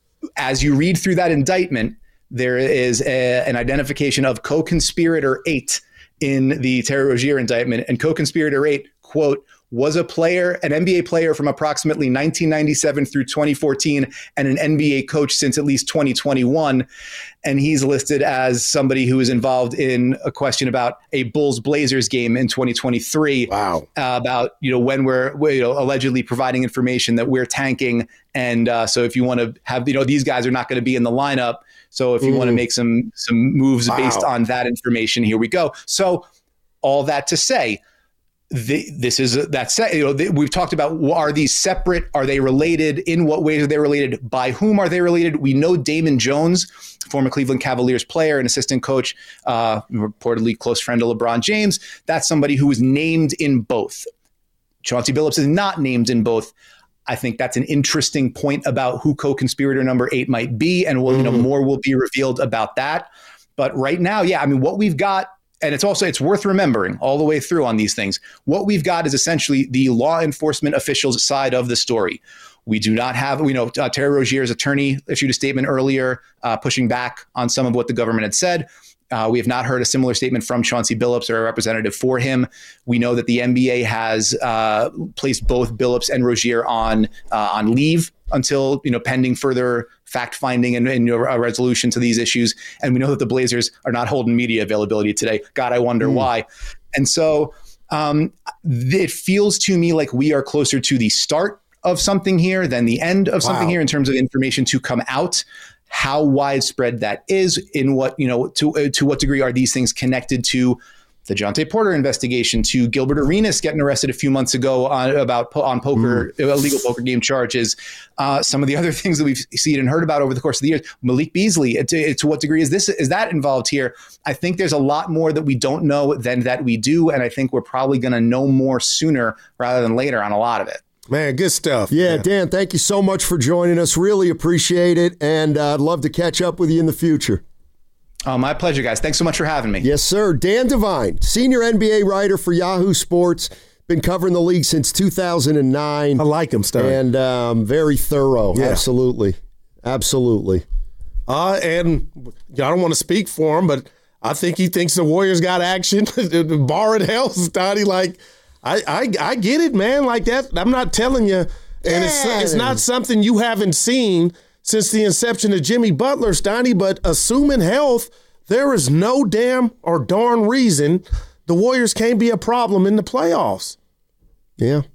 [SPEAKER 11] As you read through that indictment, there is a, an identification of co-conspirator eight in the Terry Rozier indictment. And co-conspirator eight, quote, was a player, an N B A player from approximately nineteen ninety-seven through twenty fourteen, and an N B A coach since at least twenty twenty-one. And he's listed as somebody who was involved in a question about a Bulls Blazers game in twenty twenty-three.
[SPEAKER 8] Wow. Uh,
[SPEAKER 11] about, you know, when we're, you know, allegedly providing information that we're tanking. And uh, so if you want to have, you know, these guys are not going to be in the lineup. So if you mm. want to make some some moves wow. based on that information, here we go. So all that to say, The, this is that's you know the, we've talked about, are these separate? Are they related? In what ways are they related? By whom are they related? We know Damon Jones, former Cleveland Cavaliers player and assistant coach, uh, reportedly close friend of LeBron James. That's somebody who was named in both. Chauncey Billups is not named in both. I think that's an interesting point about who co-conspirator number eight might be, and we'll, mm. you know, more will be revealed about that. But right now, yeah, I mean, what we've got. And it's also, it's worth remembering all the way through on these things. What we've got is essentially the law enforcement officials side of the story. We do not have, we know uh, Terry Rozier's attorney issued a statement earlier uh, pushing back on some of what the government had said. Uh, we have not heard a similar statement from Chauncey Billups or a representative for him. We know that the N B A has uh, placed both Billups and Rozier on uh, on leave until, you know, pending further fact finding and, and you know, a resolution to these issues. And we know that the Blazers are not holding media availability today. God, I wonder mm. why. And so um, it feels to me like we are closer to the start of something here than the end of something wow. here in terms of information to come out. How widespread that is, in what, you know, to uh, to what degree are these things connected to the Jontay Porter investigation, to Gilbert Arenas getting arrested a few months ago on about po- on poker, mm. illegal poker game charges, uh, some of the other things that we've seen and heard about over the course of the years, Malik Beasley, to, to what degree is this is that involved here? I think there's a lot more that we don't know than that we do, and I think we're probably going to know more sooner rather than later on a lot of it.
[SPEAKER 8] Man, good stuff.
[SPEAKER 7] Yeah, Dan, thank you so much for joining us. Really appreciate it, and uh, I'd love to catch up with you in the future.
[SPEAKER 11] Oh, my pleasure, guys. Thanks so much for having me.
[SPEAKER 7] Yes, sir. Dan Devine, senior N B A writer for Yahoo Sports, been covering the league since two thousand nine.
[SPEAKER 8] I like him, Stein.
[SPEAKER 7] And um, very thorough. Yeah. Absolutely. Absolutely.
[SPEAKER 8] Uh, and I don't want to speak for him, but I think he thinks the Warriors got action. Bar in hell, Stoddy, like, I, I I get it, man. Like that, I'm not telling you. And yeah. it's it's not something you haven't seen since the inception of Jimmy Butler, Steiny, but assuming health, there is no damn or darn reason the Warriors can't be a problem in the playoffs.
[SPEAKER 7] Yeah.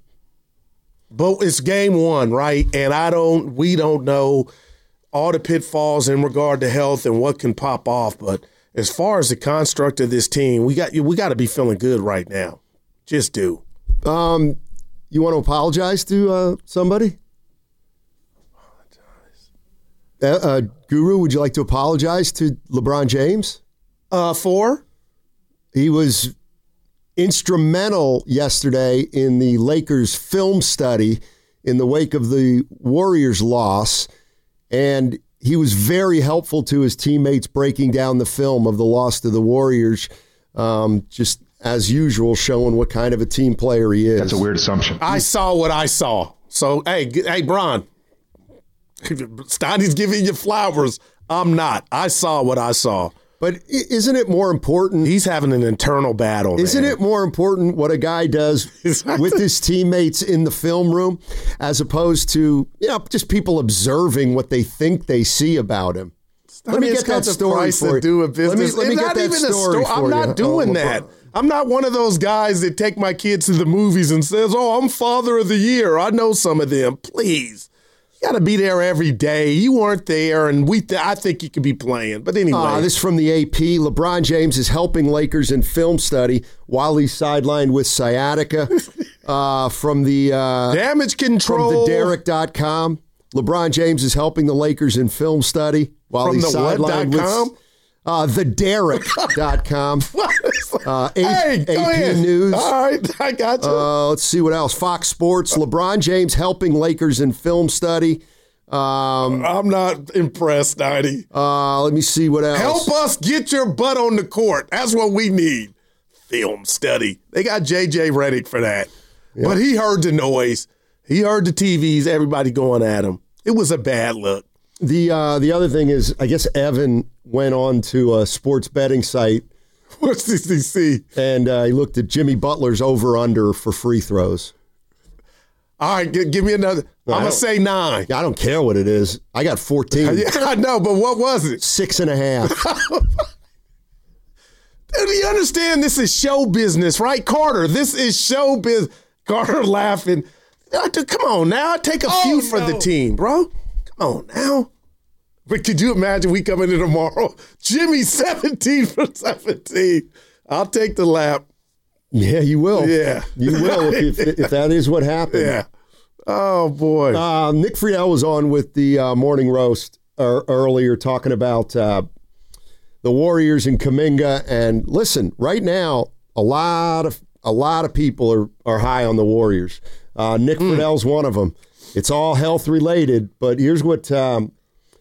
[SPEAKER 8] But it's game one, right? And I don't, we don't know all the pitfalls in regard to health and what can pop off. But as far as the construct of this team, we got we got to be feeling good right now. Just do.
[SPEAKER 7] Um, you want to apologize to uh, somebody? Uh, uh, Guru, would you like to apologize to LeBron James?
[SPEAKER 8] Uh, for?
[SPEAKER 7] He was instrumental yesterday in the Lakers film study in the wake of the Warriors' loss, and he was very helpful to his teammates breaking down the film of the loss to the Warriors, um, just as usual, showing what kind of a team player he is.
[SPEAKER 14] That's a weird assumption.
[SPEAKER 8] I saw what I saw. So, hey, hey, Bron, Steiny's giving you flowers. I'm not. I saw what I saw.
[SPEAKER 7] But isn't it more important?
[SPEAKER 8] He's having an internal battle.
[SPEAKER 7] Isn't
[SPEAKER 8] man.
[SPEAKER 7] it more important what a guy does with his teammates in the film room as opposed to, you know, just people observing what they think they see about him?
[SPEAKER 8] Let me get that story for you. Do a business.
[SPEAKER 7] Let me, let me get that story for you.
[SPEAKER 8] I'm not doing
[SPEAKER 7] oh,
[SPEAKER 8] that. I'm not one of those guys that take my kids to the movies and says, oh, I'm father of the year. I know some of them. Please. You got to be there every day. You weren't there, and we. Th- I think you could be playing. But anyway.
[SPEAKER 7] Uh, this from the A P. LeBron James is helping Lakers in film study while he's sidelined with sciatica. uh, from the uh,
[SPEAKER 8] Damage Control.
[SPEAKER 7] From the Derek dot com. LeBron James is helping the Lakers in film study while
[SPEAKER 8] from
[SPEAKER 7] he's
[SPEAKER 8] the
[SPEAKER 7] sidelined
[SPEAKER 8] what.
[SPEAKER 7] with uh, the Derek dot com. uh, A-
[SPEAKER 8] hey, go
[SPEAKER 7] A P
[SPEAKER 8] ahead.
[SPEAKER 7] News.
[SPEAKER 8] All right, I got you.
[SPEAKER 7] Uh, let's see what else. Fox Sports. LeBron James helping Lakers in film study. Um,
[SPEAKER 8] I'm not impressed, Nighty.
[SPEAKER 7] Uh, let me see what else.
[SPEAKER 8] Help us get your butt on the court. That's what we need. Film study. They got J J Redick for that. Yeah. But he heard the noise. He heard the T Vs, everybody going at him. It was a bad look.
[SPEAKER 7] The uh, the other thing is, I guess Evan went on to a sports betting site.
[SPEAKER 8] What's this he see?
[SPEAKER 7] And uh, he looked at Jimmy Butler's over-under for free throws.
[SPEAKER 8] All right, give, give me another.
[SPEAKER 7] No,
[SPEAKER 8] I'm going to say nine.
[SPEAKER 7] I don't care what it is. I got fourteen.
[SPEAKER 8] Yeah, I know, but what was it?
[SPEAKER 7] Six and a half.
[SPEAKER 8] Do you understand this is show business, right, Carter? This is show business. Carter laughing. Come on now. Take a
[SPEAKER 7] oh,
[SPEAKER 8] few for
[SPEAKER 7] no.
[SPEAKER 8] the team, bro. Come on now. But could you imagine we come in tomorrow? Jimmy seventeen for seventeen. I'll take the lap.
[SPEAKER 7] Yeah, you will.
[SPEAKER 8] Yeah.
[SPEAKER 7] You will if, if, if that is what happened.
[SPEAKER 8] Yeah. Oh, boy.
[SPEAKER 7] Uh, Nick Friedel was on with the uh, Morning Roast er, earlier talking about uh, the Warriors in Kuminga. And listen, right now, a lot of a lot of people are, are high on the Warriors. Uh, Nick mm. Friedel's one of them. It's all health related, but here's what um,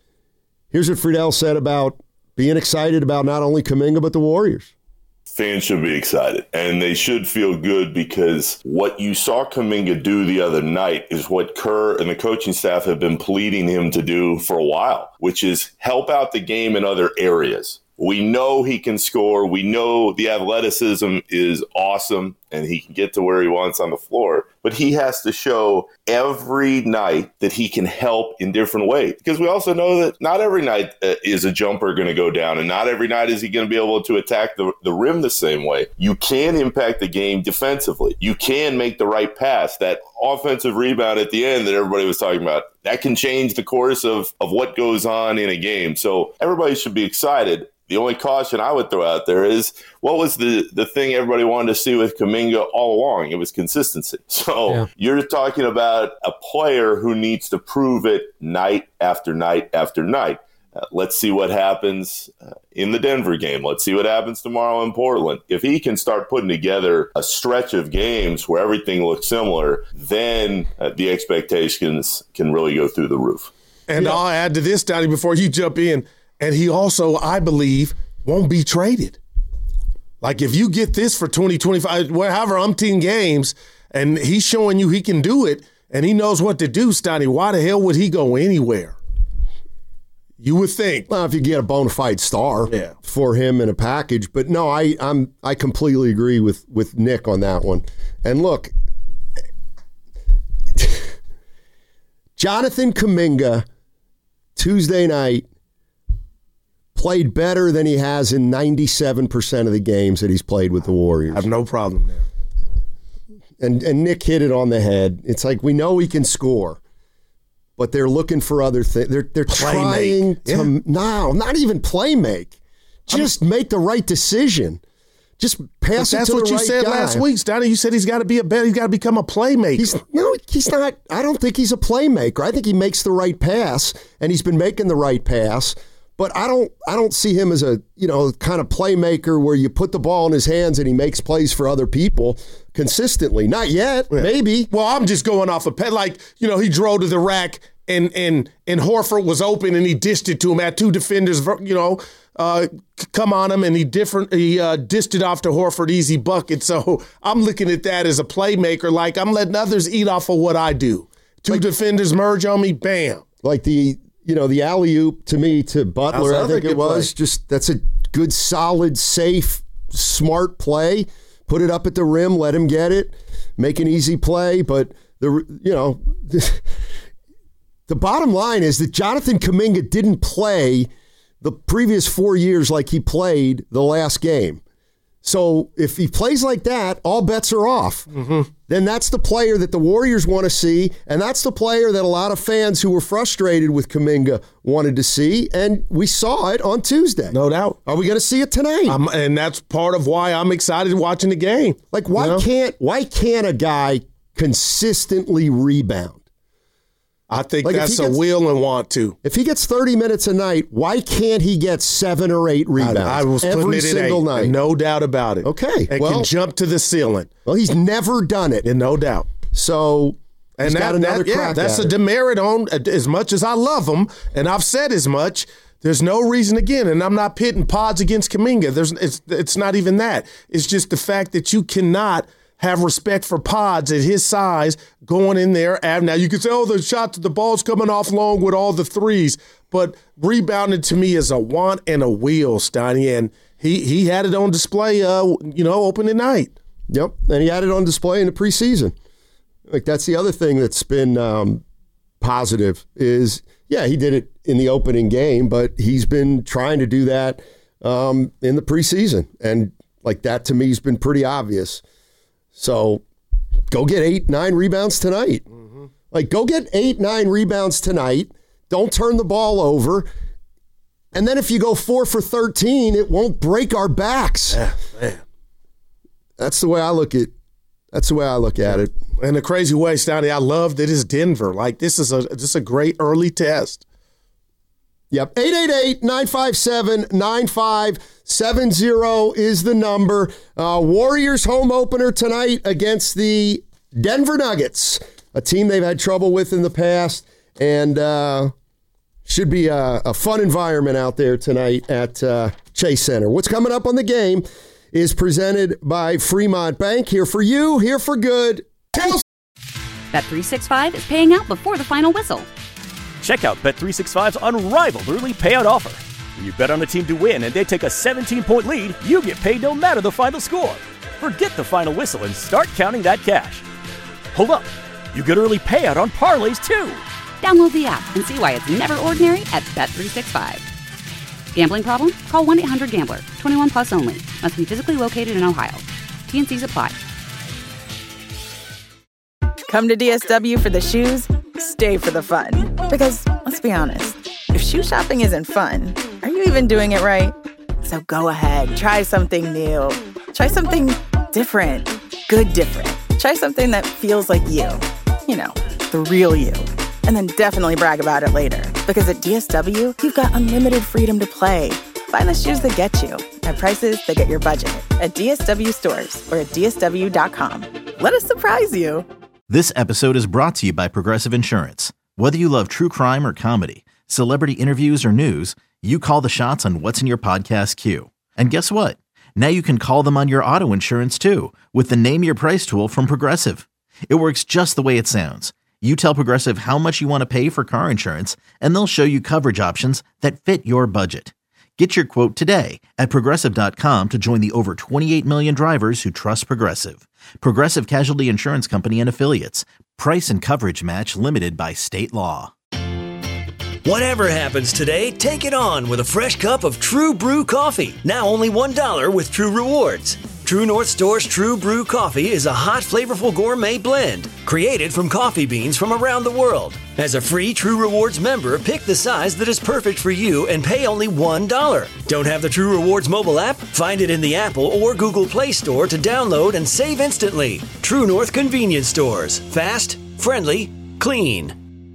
[SPEAKER 7] here's what Friedel said about being excited about not only Kuminga but the Warriors.
[SPEAKER 10] Fans should be excited, and they should feel good because what you saw Kuminga do the other night is what Kerr and the coaching staff have been pleading him to do for a while, which is help out the game in other areas. We know he can score. We know the athleticism is awesome and he can get to where he wants on the floor. But he has to show every night that he can help in different ways. Because we also know that not every night uh, is a jumper going to go down, and not every night is he going to be able to attack the, the rim the same way. You can impact the game defensively. You can make the right pass. That offensive rebound at the end that everybody was talking about, that can change the course of, of what goes on in a game. So everybody should be excited. The only caution I would throw out there is, what was the, the thing everybody wanted to see with Kuminga all along? It was consistency. So yeah. You're talking about a player who needs to prove it night after night after night. Uh, let's see what happens uh, in the Denver game. Let's see what happens tomorrow in Portland. If he can start putting together a stretch of games where everything looks similar, then uh, the expectations can really go through the roof.
[SPEAKER 8] And yeah. I'll add to this, Donnie, before you jump in. And he also, I believe, won't be traded. Like if you get this for twenty, twenty-five, whatever, umpteen games, and he's showing you he can do it, and he knows what to do, Stoney, why the hell would he go anywhere? You would think.
[SPEAKER 7] Well, if you get a bona fide star
[SPEAKER 8] yeah.
[SPEAKER 7] for him in a package. But no, I I'm I completely agree with, with Nick on that one. And look, Jonathan Kuminga, Tuesday night, played better than he has in ninety-seven percent of the games that he's played with the Warriors.
[SPEAKER 8] I have no problem there.
[SPEAKER 7] And and Nick hit it on the head. It's like we know he can score, but they're looking for other things. They're they're
[SPEAKER 8] play
[SPEAKER 7] trying
[SPEAKER 8] make.
[SPEAKER 7] to
[SPEAKER 8] yeah.
[SPEAKER 7] no, not even play make. Just I'm, make the right decision. Just pass it
[SPEAKER 8] that's
[SPEAKER 7] to the
[SPEAKER 8] what you
[SPEAKER 7] right
[SPEAKER 8] said
[SPEAKER 7] guy.
[SPEAKER 8] last week, Stoney. You said he's got to be a better. He's got to become a playmaker.
[SPEAKER 7] He's, no, he's not. I don't think he's a playmaker. I think he makes the right pass, and he's been making the right pass. But I don't I don't see him as a, you know, kind of playmaker where you put the ball in his hands and he makes plays for other people consistently. Not yet, yeah. maybe.
[SPEAKER 8] Well, I'm just going off a pet. Like, you know, he drove to the rack and and and Horford was open and he dished it to him. Had two defenders, you know, uh, come on him and he different he uh, dished it off to Horford, easy bucket. So I'm looking at that as a playmaker. Like I'm letting others eat off of what I do. Two like, defenders merge on me, bam.
[SPEAKER 7] Like the. You know, the alley-oop to me to Butler, I think it was, play. just that's a good, solid, safe, smart play. Put it up at the rim, let him get it, make an easy play. But, the you know, the bottom line is that Jonathan Kuminga didn't play the previous four years like he played the last game. So if he plays like that, all bets are off. Mm-hmm. Then that's the player that the Warriors want to see, and that's the player that a lot of fans who were frustrated with Kuminga wanted to see, and we saw it on Tuesday.
[SPEAKER 8] No doubt.
[SPEAKER 7] Are we going to see it tonight?
[SPEAKER 8] Um, and that's part of why I'm excited watching the game.
[SPEAKER 7] Like, why
[SPEAKER 8] you know?
[SPEAKER 7] can't why can't a guy consistently rebound?
[SPEAKER 8] I think
[SPEAKER 7] like
[SPEAKER 8] that's
[SPEAKER 7] gets,
[SPEAKER 8] a will and want to.
[SPEAKER 7] If he gets thirty minutes a night, why can't he get seven or eight rebounds
[SPEAKER 8] I, I was
[SPEAKER 7] every single
[SPEAKER 8] eight,
[SPEAKER 7] night?
[SPEAKER 8] No doubt about it.
[SPEAKER 7] Okay.
[SPEAKER 8] And
[SPEAKER 7] well,
[SPEAKER 8] can jump to the ceiling.
[SPEAKER 7] Well, he's never done it.
[SPEAKER 8] And no doubt.
[SPEAKER 7] So
[SPEAKER 8] and
[SPEAKER 7] he's
[SPEAKER 8] that,
[SPEAKER 7] got another
[SPEAKER 8] that,
[SPEAKER 7] crack
[SPEAKER 8] yeah, that's
[SPEAKER 7] at
[SPEAKER 8] a
[SPEAKER 7] it.
[SPEAKER 8] demerit on, as much as I love him, and I've said as much, there's no reason, again, and I'm not pitting Pods against Kuminga. There's, it's, it's not even that. It's just the fact that you cannot have respect for Pods at his size going in there. Now, you could say, oh, the shot, the ball's coming off long with all the threes. But rebounding to me is a want and a will, Steiny. And he, he had it on display, uh, you know, opening night.
[SPEAKER 7] Yep, and he had it on display in the preseason. Like, that's the other thing that's been um, positive is, yeah, he did it in the opening game, but he's been trying to do that um, in the preseason. And, like, that to me has been pretty obvious. So go get eight, nine rebounds tonight. Mm-hmm. Like, go get eight, nine rebounds tonight. Don't turn the ball over. And then if you go four for thirteen, it won't break our backs.
[SPEAKER 8] Yeah, man.
[SPEAKER 7] That's the way I look at That's the way I look at it.
[SPEAKER 8] And the crazy way, Stoney, I love that it's Denver. Like, this is a just a great early test.
[SPEAKER 7] Yep. eight eight eight, nine five seven, nine five seven zero is the number. Uh, Warriors home opener tonight against the Denver Nuggets, a team they've had trouble with in the past, and uh, should be a, a fun environment out there tonight at uh, Chase Center. What's coming up on the game is presented by Fremont Bank. Here for you, here for good.
[SPEAKER 1] Bet three sixty-five is paying out before the final whistle.
[SPEAKER 2] Check out Bet three sixty-five's unrivaled early payout offer. When you bet on a team to win and they take a seventeen-point lead, you get paid no matter the final score. Forget the final whistle and start counting that cash. Hold up. You get early payout on parlays, too.
[SPEAKER 1] Download the app and see why it's never ordinary at Bet three sixty-five. Gambling problem? Call one eight hundred gambler. twenty-one plus only. Must be physically located in Ohio. T N Cs apply.
[SPEAKER 14] Come to D S W for the shoes, stay for the fun. Because, let's be honest, if shoe shopping isn't fun, are you even doing it right? So go ahead, try something new. Try something different. Good different. Try something that feels like you. You know, the real you. And then definitely brag about it later. Because at D S W, you've got unlimited freedom to play. Find the shoes that get you at prices that get your budget at D S W stores or at D S W dot com. Let us surprise you.
[SPEAKER 3] This episode is brought to you by Progressive Insurance. Whether you love true crime or comedy, celebrity interviews or news, you call the shots on what's in your podcast queue. And guess what? Now you can call them on your auto insurance too with the Name Your Price tool from Progressive. It works just the way it sounds. You tell Progressive how much you want to pay for car insurance, and they'll show you coverage options that fit your budget. Get your quote today at Progressive dot com to join the over twenty-eight million drivers who trust Progressive. Progressive Casualty Insurance Company and Affiliates. Price and coverage match limited by state law.
[SPEAKER 4] Whatever happens today, take it on with a fresh cup of True Brew coffee. Now only one dollar with True Rewards. True North Store's True Brew coffee is a hot, flavorful gourmet blend created from coffee beans from around the world. As a free True Rewards member, pick the size that is perfect for you and pay only one dollar. Don't have the True Rewards mobile app? Find it in the Apple or Google Play Store to download and save instantly. True North Convenience Stores. Fast, friendly, clean.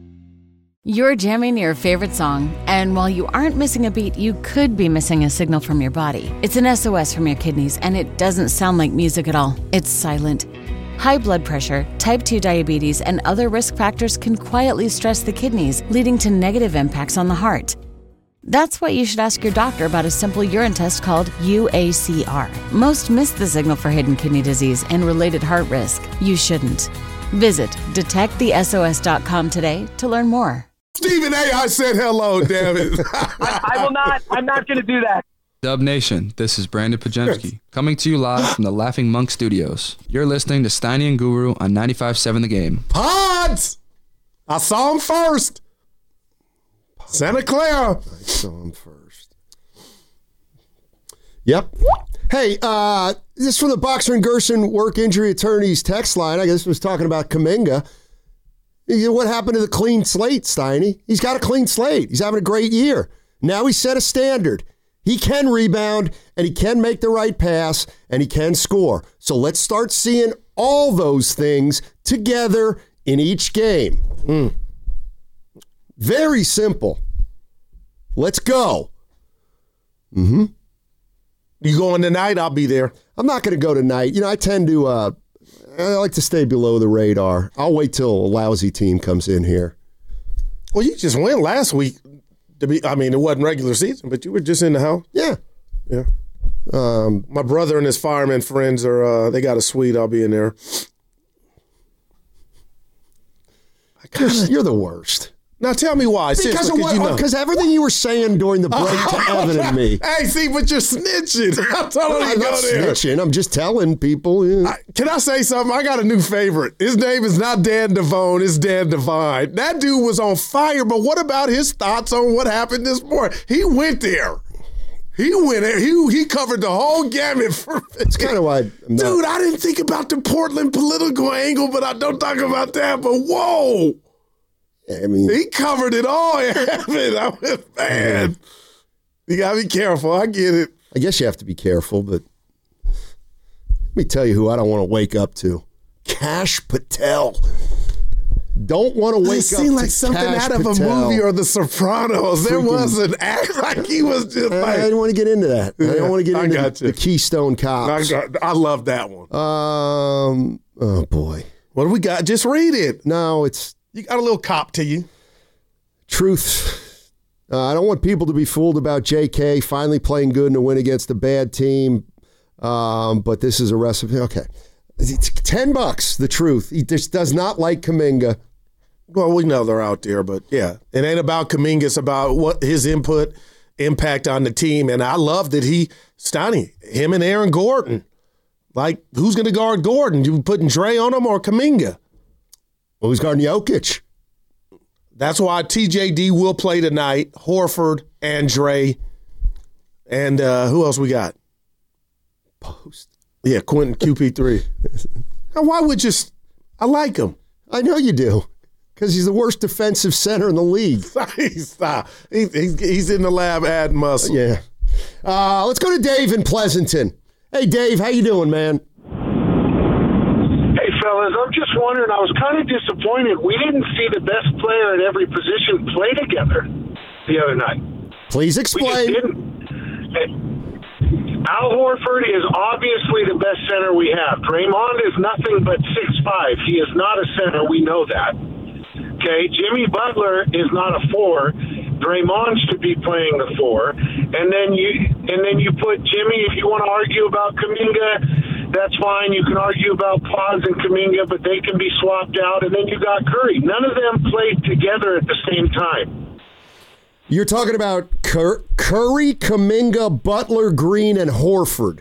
[SPEAKER 15] You're jamming your favorite song, and while you aren't missing a beat, you could be missing a signal from your body. It's an S O S from your kidneys, and it doesn't sound like music at all. It's silent. High blood pressure, type two diabetes, and other risk factors can quietly stress the kidneys, leading to negative impacts on the heart. That's why you should ask your doctor about a simple urine test called U A C R. Most miss the signal for hidden kidney disease and related heart risk. You shouldn't. Visit detect the S O S dot com today to learn more.
[SPEAKER 8] Stephen A., I said hello, damn it.
[SPEAKER 9] I, I will not. I'm not going to do that.
[SPEAKER 16] Dub Nation, this is Brandon Pajemski, coming to you live from the Laughing Monk Studios. You're listening to Steiny and Guru on ninety-five point seven The Game.
[SPEAKER 8] Pods! I saw him first. Santa Clara.
[SPEAKER 7] I saw him first. Yep. Hey, uh, this is from the Boxer and Gerson Work Injury Attorneys text line. I guess it was talking about Kuminga. What happened to the clean slate, Steiny? He's got a clean slate. He's having a great year. Now he set a standard. He can rebound, and he can make the right pass, and he can score. So let's start seeing all those things together in each game. Mm. Very simple. Let's go. Mm-hmm.
[SPEAKER 8] You going tonight? I'll be there.
[SPEAKER 7] I'm not going to go tonight. You know, I tend to, uh, I like to stay below the radar. I'll wait till a lousy team comes in here.
[SPEAKER 8] Well, you just went last week. To be, I mean, it wasn't regular season, but you were just in the house.
[SPEAKER 7] Yeah.
[SPEAKER 8] Yeah. Um, my brother and his fireman friends are, uh, they got a suite. I'll be in there.
[SPEAKER 7] Kinda, you're, you're the worst.
[SPEAKER 8] Now tell me why.
[SPEAKER 7] Because of what? Because you know. Everything you were saying during the break to Evan and me.
[SPEAKER 8] Hey, see, but you're snitching. I'm telling
[SPEAKER 7] well,
[SPEAKER 8] you,
[SPEAKER 7] I'm
[SPEAKER 8] go
[SPEAKER 7] not
[SPEAKER 8] there.
[SPEAKER 7] snitching. I'm just telling people. Yeah.
[SPEAKER 8] I, can I say something? I got a new favorite. His name is not Dan Devone. It's Dan Devine. That dude was on fire. But what about his thoughts on what happened this morning? He went there. He went there. He he covered the whole gamut for me.
[SPEAKER 7] It's kind of why.
[SPEAKER 8] I'm not... Dude, I didn't think about the Portland political angle, but I don't talk about that. But whoa.
[SPEAKER 7] I mean,
[SPEAKER 8] he covered it all. I went, man, you gotta be careful. I get it.
[SPEAKER 7] I guess you have to be careful, but let me tell you who I don't want to wake up to: Kash Patel. Don't want to wake
[SPEAKER 8] it
[SPEAKER 7] up
[SPEAKER 8] seemed
[SPEAKER 7] to
[SPEAKER 8] like something
[SPEAKER 7] Kash
[SPEAKER 8] out of
[SPEAKER 7] Patel.
[SPEAKER 8] A movie or The Sopranos. There was an act like he was just
[SPEAKER 7] I,
[SPEAKER 8] like.
[SPEAKER 7] I didn't want to get into that. I don't want to get
[SPEAKER 8] I
[SPEAKER 7] into
[SPEAKER 8] got
[SPEAKER 7] the, the Keystone Cops.
[SPEAKER 8] I, got, I love that one.
[SPEAKER 7] Um. Oh boy.
[SPEAKER 8] What do we got? Just read it.
[SPEAKER 7] No, it's.
[SPEAKER 8] You got a little cop to you.
[SPEAKER 7] Truth. Uh, I don't want people to be fooled about J K finally playing good in a win against a bad team. Um, but this is a recipe. Okay. It's ten bucks, the truth. He just does not like Kuminga.
[SPEAKER 8] Well, we know they're out there, but yeah. It ain't about Kuminga. It's about what his input, impact on the team. And I love that he, Steiny, him and Aaron Gordon. Like, who's going to guard Gordon? You putting Dre on him or Kuminga?
[SPEAKER 7] Well, who's guarding Jokic?
[SPEAKER 8] That's why T J D will play tonight. Horford and Dre. And uh, who else we got?
[SPEAKER 7] Post.
[SPEAKER 8] Yeah, Quentin Q P three. Now, why would you – I like him.
[SPEAKER 7] I know you do. Because he's the worst defensive center in the league.
[SPEAKER 8] Stop. He, he's, he's in the lab adding muscle.
[SPEAKER 7] Yeah. Uh, let's go to Dave in Pleasanton. Hey, Dave, how you doing, man?
[SPEAKER 5] Hey, fellas, I'm just wondering, I was kind of disappointed. We didn't see the best player at every position play together the other night.
[SPEAKER 7] Please explain.
[SPEAKER 5] We just didn't. Al Horford is obviously the best center we have. Draymond is nothing but six five. He is not a center. We know that. Okay, Jimmy Butler is not a four. Draymond should be playing the four, and then you and then you put Jimmy. If you want to argue about Kuminga, that's fine. You can argue about Pods and Kuminga, but they can be swapped out. And then you got Curry. None of them played together at the same time.
[SPEAKER 7] You're talking about Cur- Curry, Kuminga, Butler, Green, and Horford.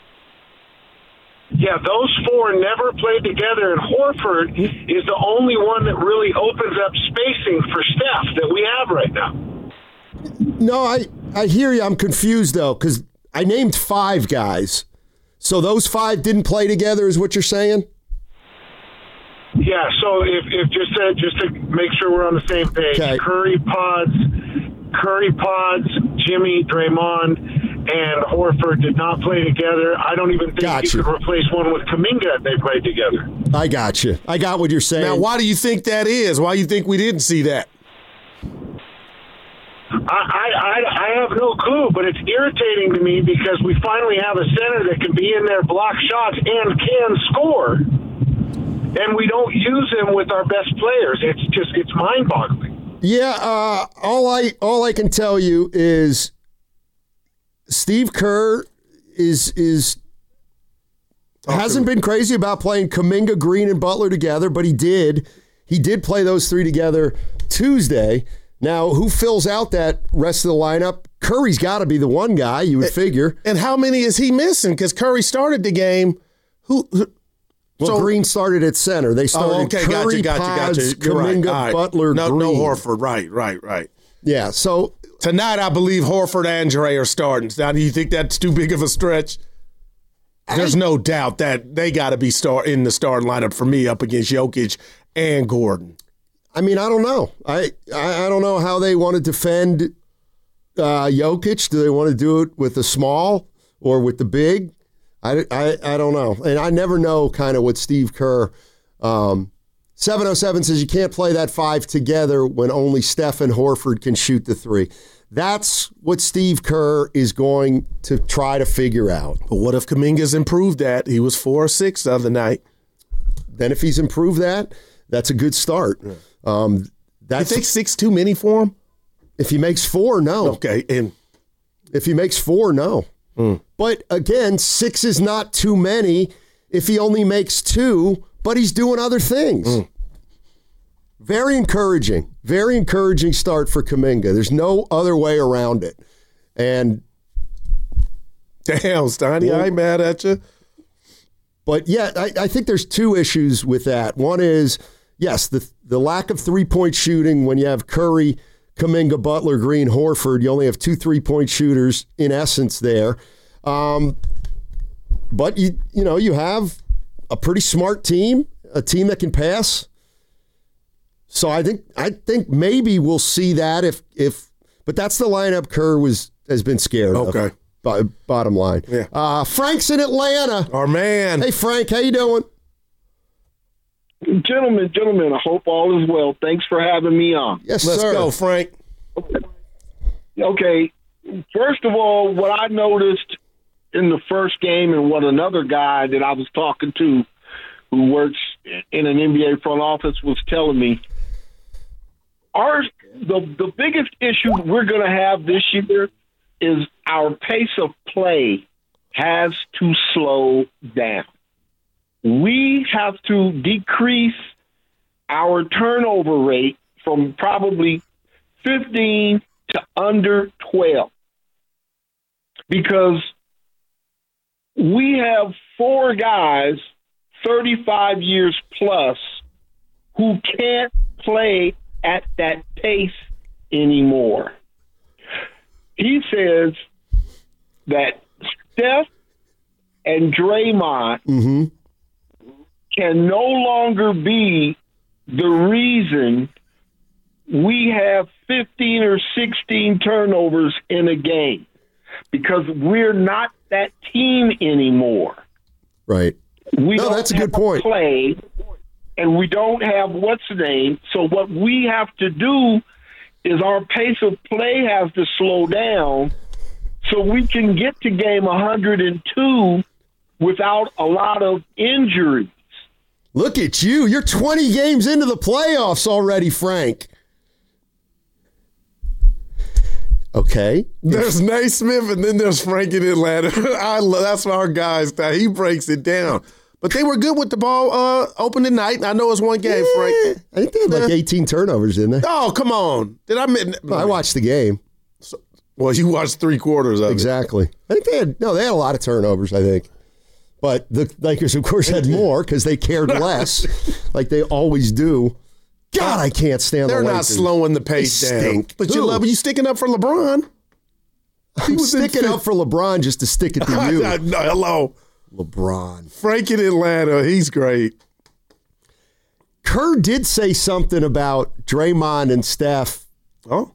[SPEAKER 5] Yeah, those four never played together, and Horford is the only one that really opens up spacing for Steph that we have right now.
[SPEAKER 7] No, I, I hear you. I'm confused, though, because I named five guys. So those five didn't play together is what you're saying?
[SPEAKER 5] Yeah, so if, if just to, just to make sure we're on the same page, okay. Curry, Pods, Curry, Pods, Jimmy, Draymond, and Horford did not play together. I don't even think got you, you could replace one with Kuminga if they played together.
[SPEAKER 7] I got you. I got what you're saying.
[SPEAKER 8] Now, why do you think that is? Why do you think we didn't see that?
[SPEAKER 5] I, I, I have no clue, but it's irritating to me because we finally have a center that can be in there, block shots, and can score, and we don't use him with our best players. It's just, it's mind-boggling.
[SPEAKER 7] Yeah, uh, all I all I can tell you is Steve Kerr is is Talk hasn't been crazy about playing Kuminga, Green, and Butler together, but he did. He did play those three together Tuesday. Now, who fills out that rest of the lineup? Curry's got to be the one guy, you would and, figure.
[SPEAKER 8] And how many is he missing? Because Curry started the game. Who? who
[SPEAKER 7] well, so, Green started at center. They started
[SPEAKER 8] oh, okay,
[SPEAKER 7] Curry,
[SPEAKER 8] gotcha, gotcha,
[SPEAKER 7] Pods,
[SPEAKER 8] gotcha. You're
[SPEAKER 7] Kuminga,
[SPEAKER 8] right. Right.
[SPEAKER 7] Butler,
[SPEAKER 8] no,
[SPEAKER 7] Green.
[SPEAKER 8] No Horford. Right, right, right.
[SPEAKER 7] Yeah, so
[SPEAKER 8] Tonight, I believe Horford and Dre are starting. Now, do you think that's too big of a stretch? There's no doubt that they got to be start in the starting lineup for me up against Jokic and Gordon.
[SPEAKER 7] I mean, I don't know. I I, I don't know how they want to defend uh, Jokic. Do they want to do it with the small or with the big? I, I, I don't know. And I never know kind of what Steve Kerr um, – seven oh seven says you can't play that five together when only Steph and Horford can shoot the three. That's what Steve Kerr is going to try to figure out.
[SPEAKER 8] But what if Kuminga's improved that? He was four or six the other night.
[SPEAKER 7] Then if he's improved that, that's a good start. Yeah. Um, that's,
[SPEAKER 8] you think six too many for him?
[SPEAKER 7] If he makes four, no.
[SPEAKER 8] Okay. And
[SPEAKER 7] if he makes four, no. Mm. But again, six is not too many if he only makes two, but he's doing other things. Mm. Very encouraging. Very encouraging start for Kuminga. There's no other way around it. And
[SPEAKER 8] damn, Steiny, well, I ain't mad at you.
[SPEAKER 7] But yeah, I, I think there's two issues with that. One is, yes, the the lack of three-point shooting when you have Curry, Kuminga, Butler, Green, Horford. You only have two three-point shooters in essence there. Um, but you you know, you have a pretty smart team, a team that can pass. So I think I think maybe we'll see that if if, but that's the lineup Kerr was has been scared of.
[SPEAKER 8] Okay.
[SPEAKER 7] By, bottom line.
[SPEAKER 8] Yeah.
[SPEAKER 7] Uh, Frank's in Atlanta.
[SPEAKER 8] Our man.
[SPEAKER 7] Hey Frank, how you doing?
[SPEAKER 17] Gentlemen, gentlemen, I hope all is well. Thanks for having me on.
[SPEAKER 7] Yes,
[SPEAKER 8] Let's
[SPEAKER 7] sir.
[SPEAKER 8] go, Frank.
[SPEAKER 17] Okay. okay. First of all, what I noticed in the first game and what another guy that I was talking to who works in an N B A front office was telling me, Our the the biggest issue we're going to have this year is our pace of play has to slow down. We have to decrease our turnover rate from probably fifteen to under twelve because we have four guys, thirty-five years plus, who can't play at that pace anymore. He says that Steph and Draymond
[SPEAKER 7] mm-hmm.
[SPEAKER 17] can no longer be the reason we have fifteen or sixteen turnovers in a game because we're not that team anymore.
[SPEAKER 7] Right.
[SPEAKER 17] We
[SPEAKER 7] no,
[SPEAKER 17] don't
[SPEAKER 7] that's a
[SPEAKER 17] have
[SPEAKER 7] good point.
[SPEAKER 17] Play, and we don't have what's the name. So what we have to do is our pace of play has to slow down so we can get to game one hundred two without a lot of injuries.
[SPEAKER 7] Look at you. You're twenty games into the playoffs already, Frank. Okay.
[SPEAKER 8] There's Naismith and then there's Frank in Atlanta. I love, that's our guy's style. He breaks it down. But they were good with the ball uh, opening night. I know it's one game, yeah, Frank.
[SPEAKER 7] I think they had like eighteen turnovers, didn't they?
[SPEAKER 8] Oh, come on. Did I miss?
[SPEAKER 7] Well, I watched the game.
[SPEAKER 8] So, well, you watched three quarters of
[SPEAKER 7] exactly.
[SPEAKER 8] it.
[SPEAKER 7] Exactly. I think they had, no, they had a lot of turnovers, I think. But the Lakers, of course, had more because they cared less, like they always do. God, I can't stand
[SPEAKER 8] They're
[SPEAKER 7] the
[SPEAKER 8] Lakers. They're not slowing the pace
[SPEAKER 7] they
[SPEAKER 8] down.
[SPEAKER 7] Stink.
[SPEAKER 8] But you love, you sticking up for LeBron.
[SPEAKER 7] I'm sticking up for LeBron just to stick it to you.
[SPEAKER 8] no, hello.
[SPEAKER 7] LeBron.
[SPEAKER 8] Frank in Atlanta. He's great.
[SPEAKER 7] Kerr did say something about Draymond and Steph.
[SPEAKER 8] Oh.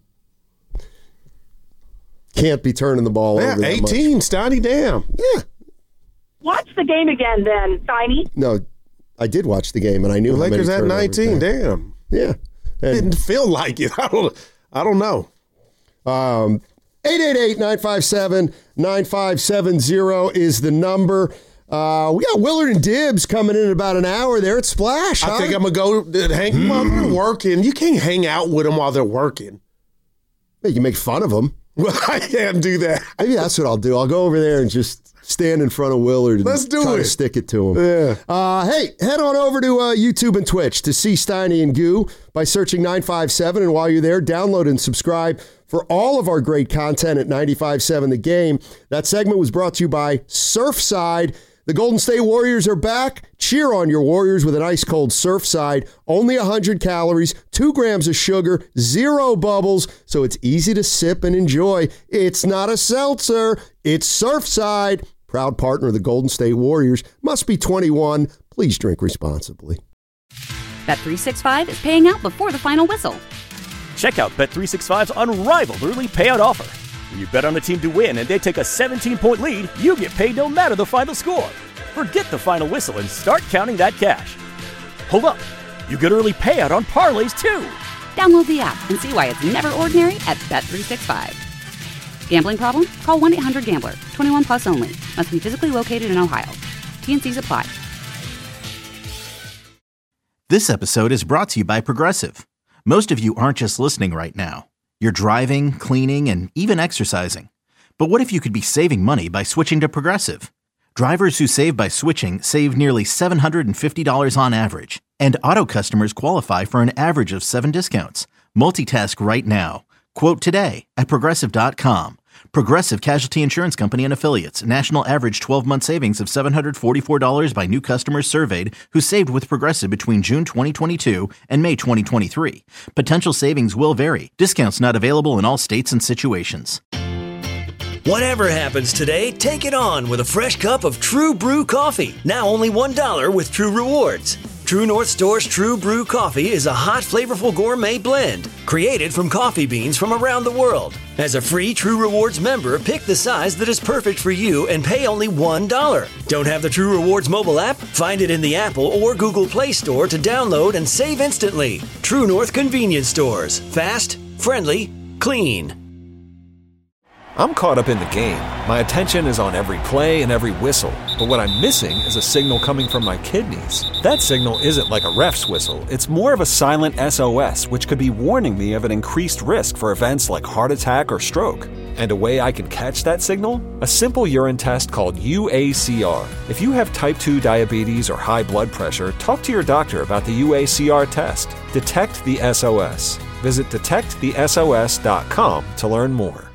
[SPEAKER 7] Can't be turning the ball
[SPEAKER 8] yeah,
[SPEAKER 7] over that
[SPEAKER 8] eighteen,
[SPEAKER 7] much.
[SPEAKER 8] Steiny, damn.
[SPEAKER 7] Yeah.
[SPEAKER 18] Watch the game again then, Steiny.
[SPEAKER 7] No, I did watch the game, and I knew
[SPEAKER 8] the
[SPEAKER 7] how
[SPEAKER 8] Lakers
[SPEAKER 7] many
[SPEAKER 8] had nineteen, damn.
[SPEAKER 7] Yeah.
[SPEAKER 8] And didn't feel like it. I don't, I don't know.
[SPEAKER 7] Um, eight eight eight, nine five seven, nine five seven zero is the number. Uh, we got Willard and Dibbs coming in about an hour there at Splash.
[SPEAKER 8] I
[SPEAKER 7] huh?
[SPEAKER 8] think I'm going to go hang while they're working. You can't hang out with them while they're working.
[SPEAKER 7] You can make fun of them.
[SPEAKER 8] Well, I can't do that.
[SPEAKER 7] Maybe that's what I'll do. I'll go over there and just stand in front of Willard and
[SPEAKER 8] Let's do
[SPEAKER 7] try
[SPEAKER 8] it.
[SPEAKER 7] to stick it to him.
[SPEAKER 8] Yeah.
[SPEAKER 7] Uh, hey, head on over to uh, YouTube and Twitch to see Steiny and Goo by searching nine five seven. And while you're there, download and subscribe for all of our great content at nine five seven The Game. That segment was brought to you by Surfside. The Golden State Warriors are back. Cheer on your Warriors with an ice-cold Surfside. Only one hundred calories, two grams of sugar, zero bubbles, so it's easy to sip and enjoy. It's not a seltzer. It's Surfside. Proud partner of the Golden State Warriors. Must be twenty-one. Please drink responsibly.
[SPEAKER 1] Bet three sixty-five is paying out before the final whistle.
[SPEAKER 2] Check out Bet three sixty-five's unrivaled early payout offer. When you bet on a team to win and they take a seventeen-point lead, you get paid no matter the final score. Forget the final whistle and start counting that cash. Hold up. You get early payout on parlays, too.
[SPEAKER 1] Download the app and see why it's never ordinary at Bet three sixty-five. Gambling problem? Call one eight hundred gambler. twenty-one plus only. Must be physically located in Ohio. T N Cs apply.
[SPEAKER 3] This episode is brought to you by Progressive. Most of you aren't just listening right now. You're driving, cleaning, and even exercising. But what if you could be saving money by switching to Progressive? Drivers who save by switching save nearly seven hundred fifty dollars on average. And auto customers qualify for an average of seven discounts. Multitask right now. Quote today at Progressive dot com. Progressive Casualty Insurance Company and Affiliates. National average twelve-month savings of seven hundred forty-four dollars by new customers surveyed who saved with Progressive between June twenty twenty-two and May twenty twenty-three. Potential savings will vary. Discounts not available in all states and situations.
[SPEAKER 4] Whatever happens today, take it on with a fresh cup of True Brew coffee. Now only one dollar with True Rewards. True North Store's True Brew coffee is a hot, flavorful gourmet blend created from coffee beans from around the world. As a free True Rewards member, pick the size that is perfect for you and pay only one dollar. Don't have the True Rewards mobile app? Find it in the Apple or Google Play Store to download and save instantly. True North Convenience Stores. Fast, friendly, clean.
[SPEAKER 13] I'm caught up in the game. My attention is on every play and every whistle. But what I'm missing is a signal coming from my kidneys. That signal isn't like a ref's whistle. It's more of a silent S O S, which could be warning me of an increased risk for events like heart attack or stroke. And a way I can catch that signal? A simple urine test called U A C R. If you have type two diabetes or high blood pressure, talk to your doctor about the U A C R test. Detect the S O S. Visit detect the S O S dot com to learn more.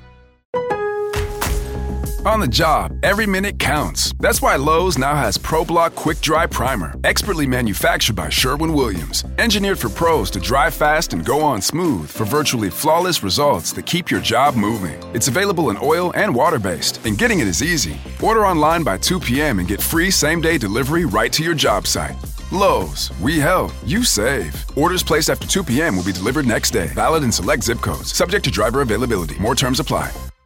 [SPEAKER 19] On the job, every minute counts. That's why Lowe's now has ProBlock Quick Dry Primer, expertly manufactured by Sherwin-Williams. Engineered for pros to dry fast and go on smooth for virtually flawless results that keep your job moving. It's available in oil and water-based, and getting it is easy. Order online by two p.m. and get free same-day delivery right to your job site. Lowe's, we help, you save. Orders placed after two p.m. will be delivered next day. Valid in select zip codes. Subject to driver availability. More terms apply.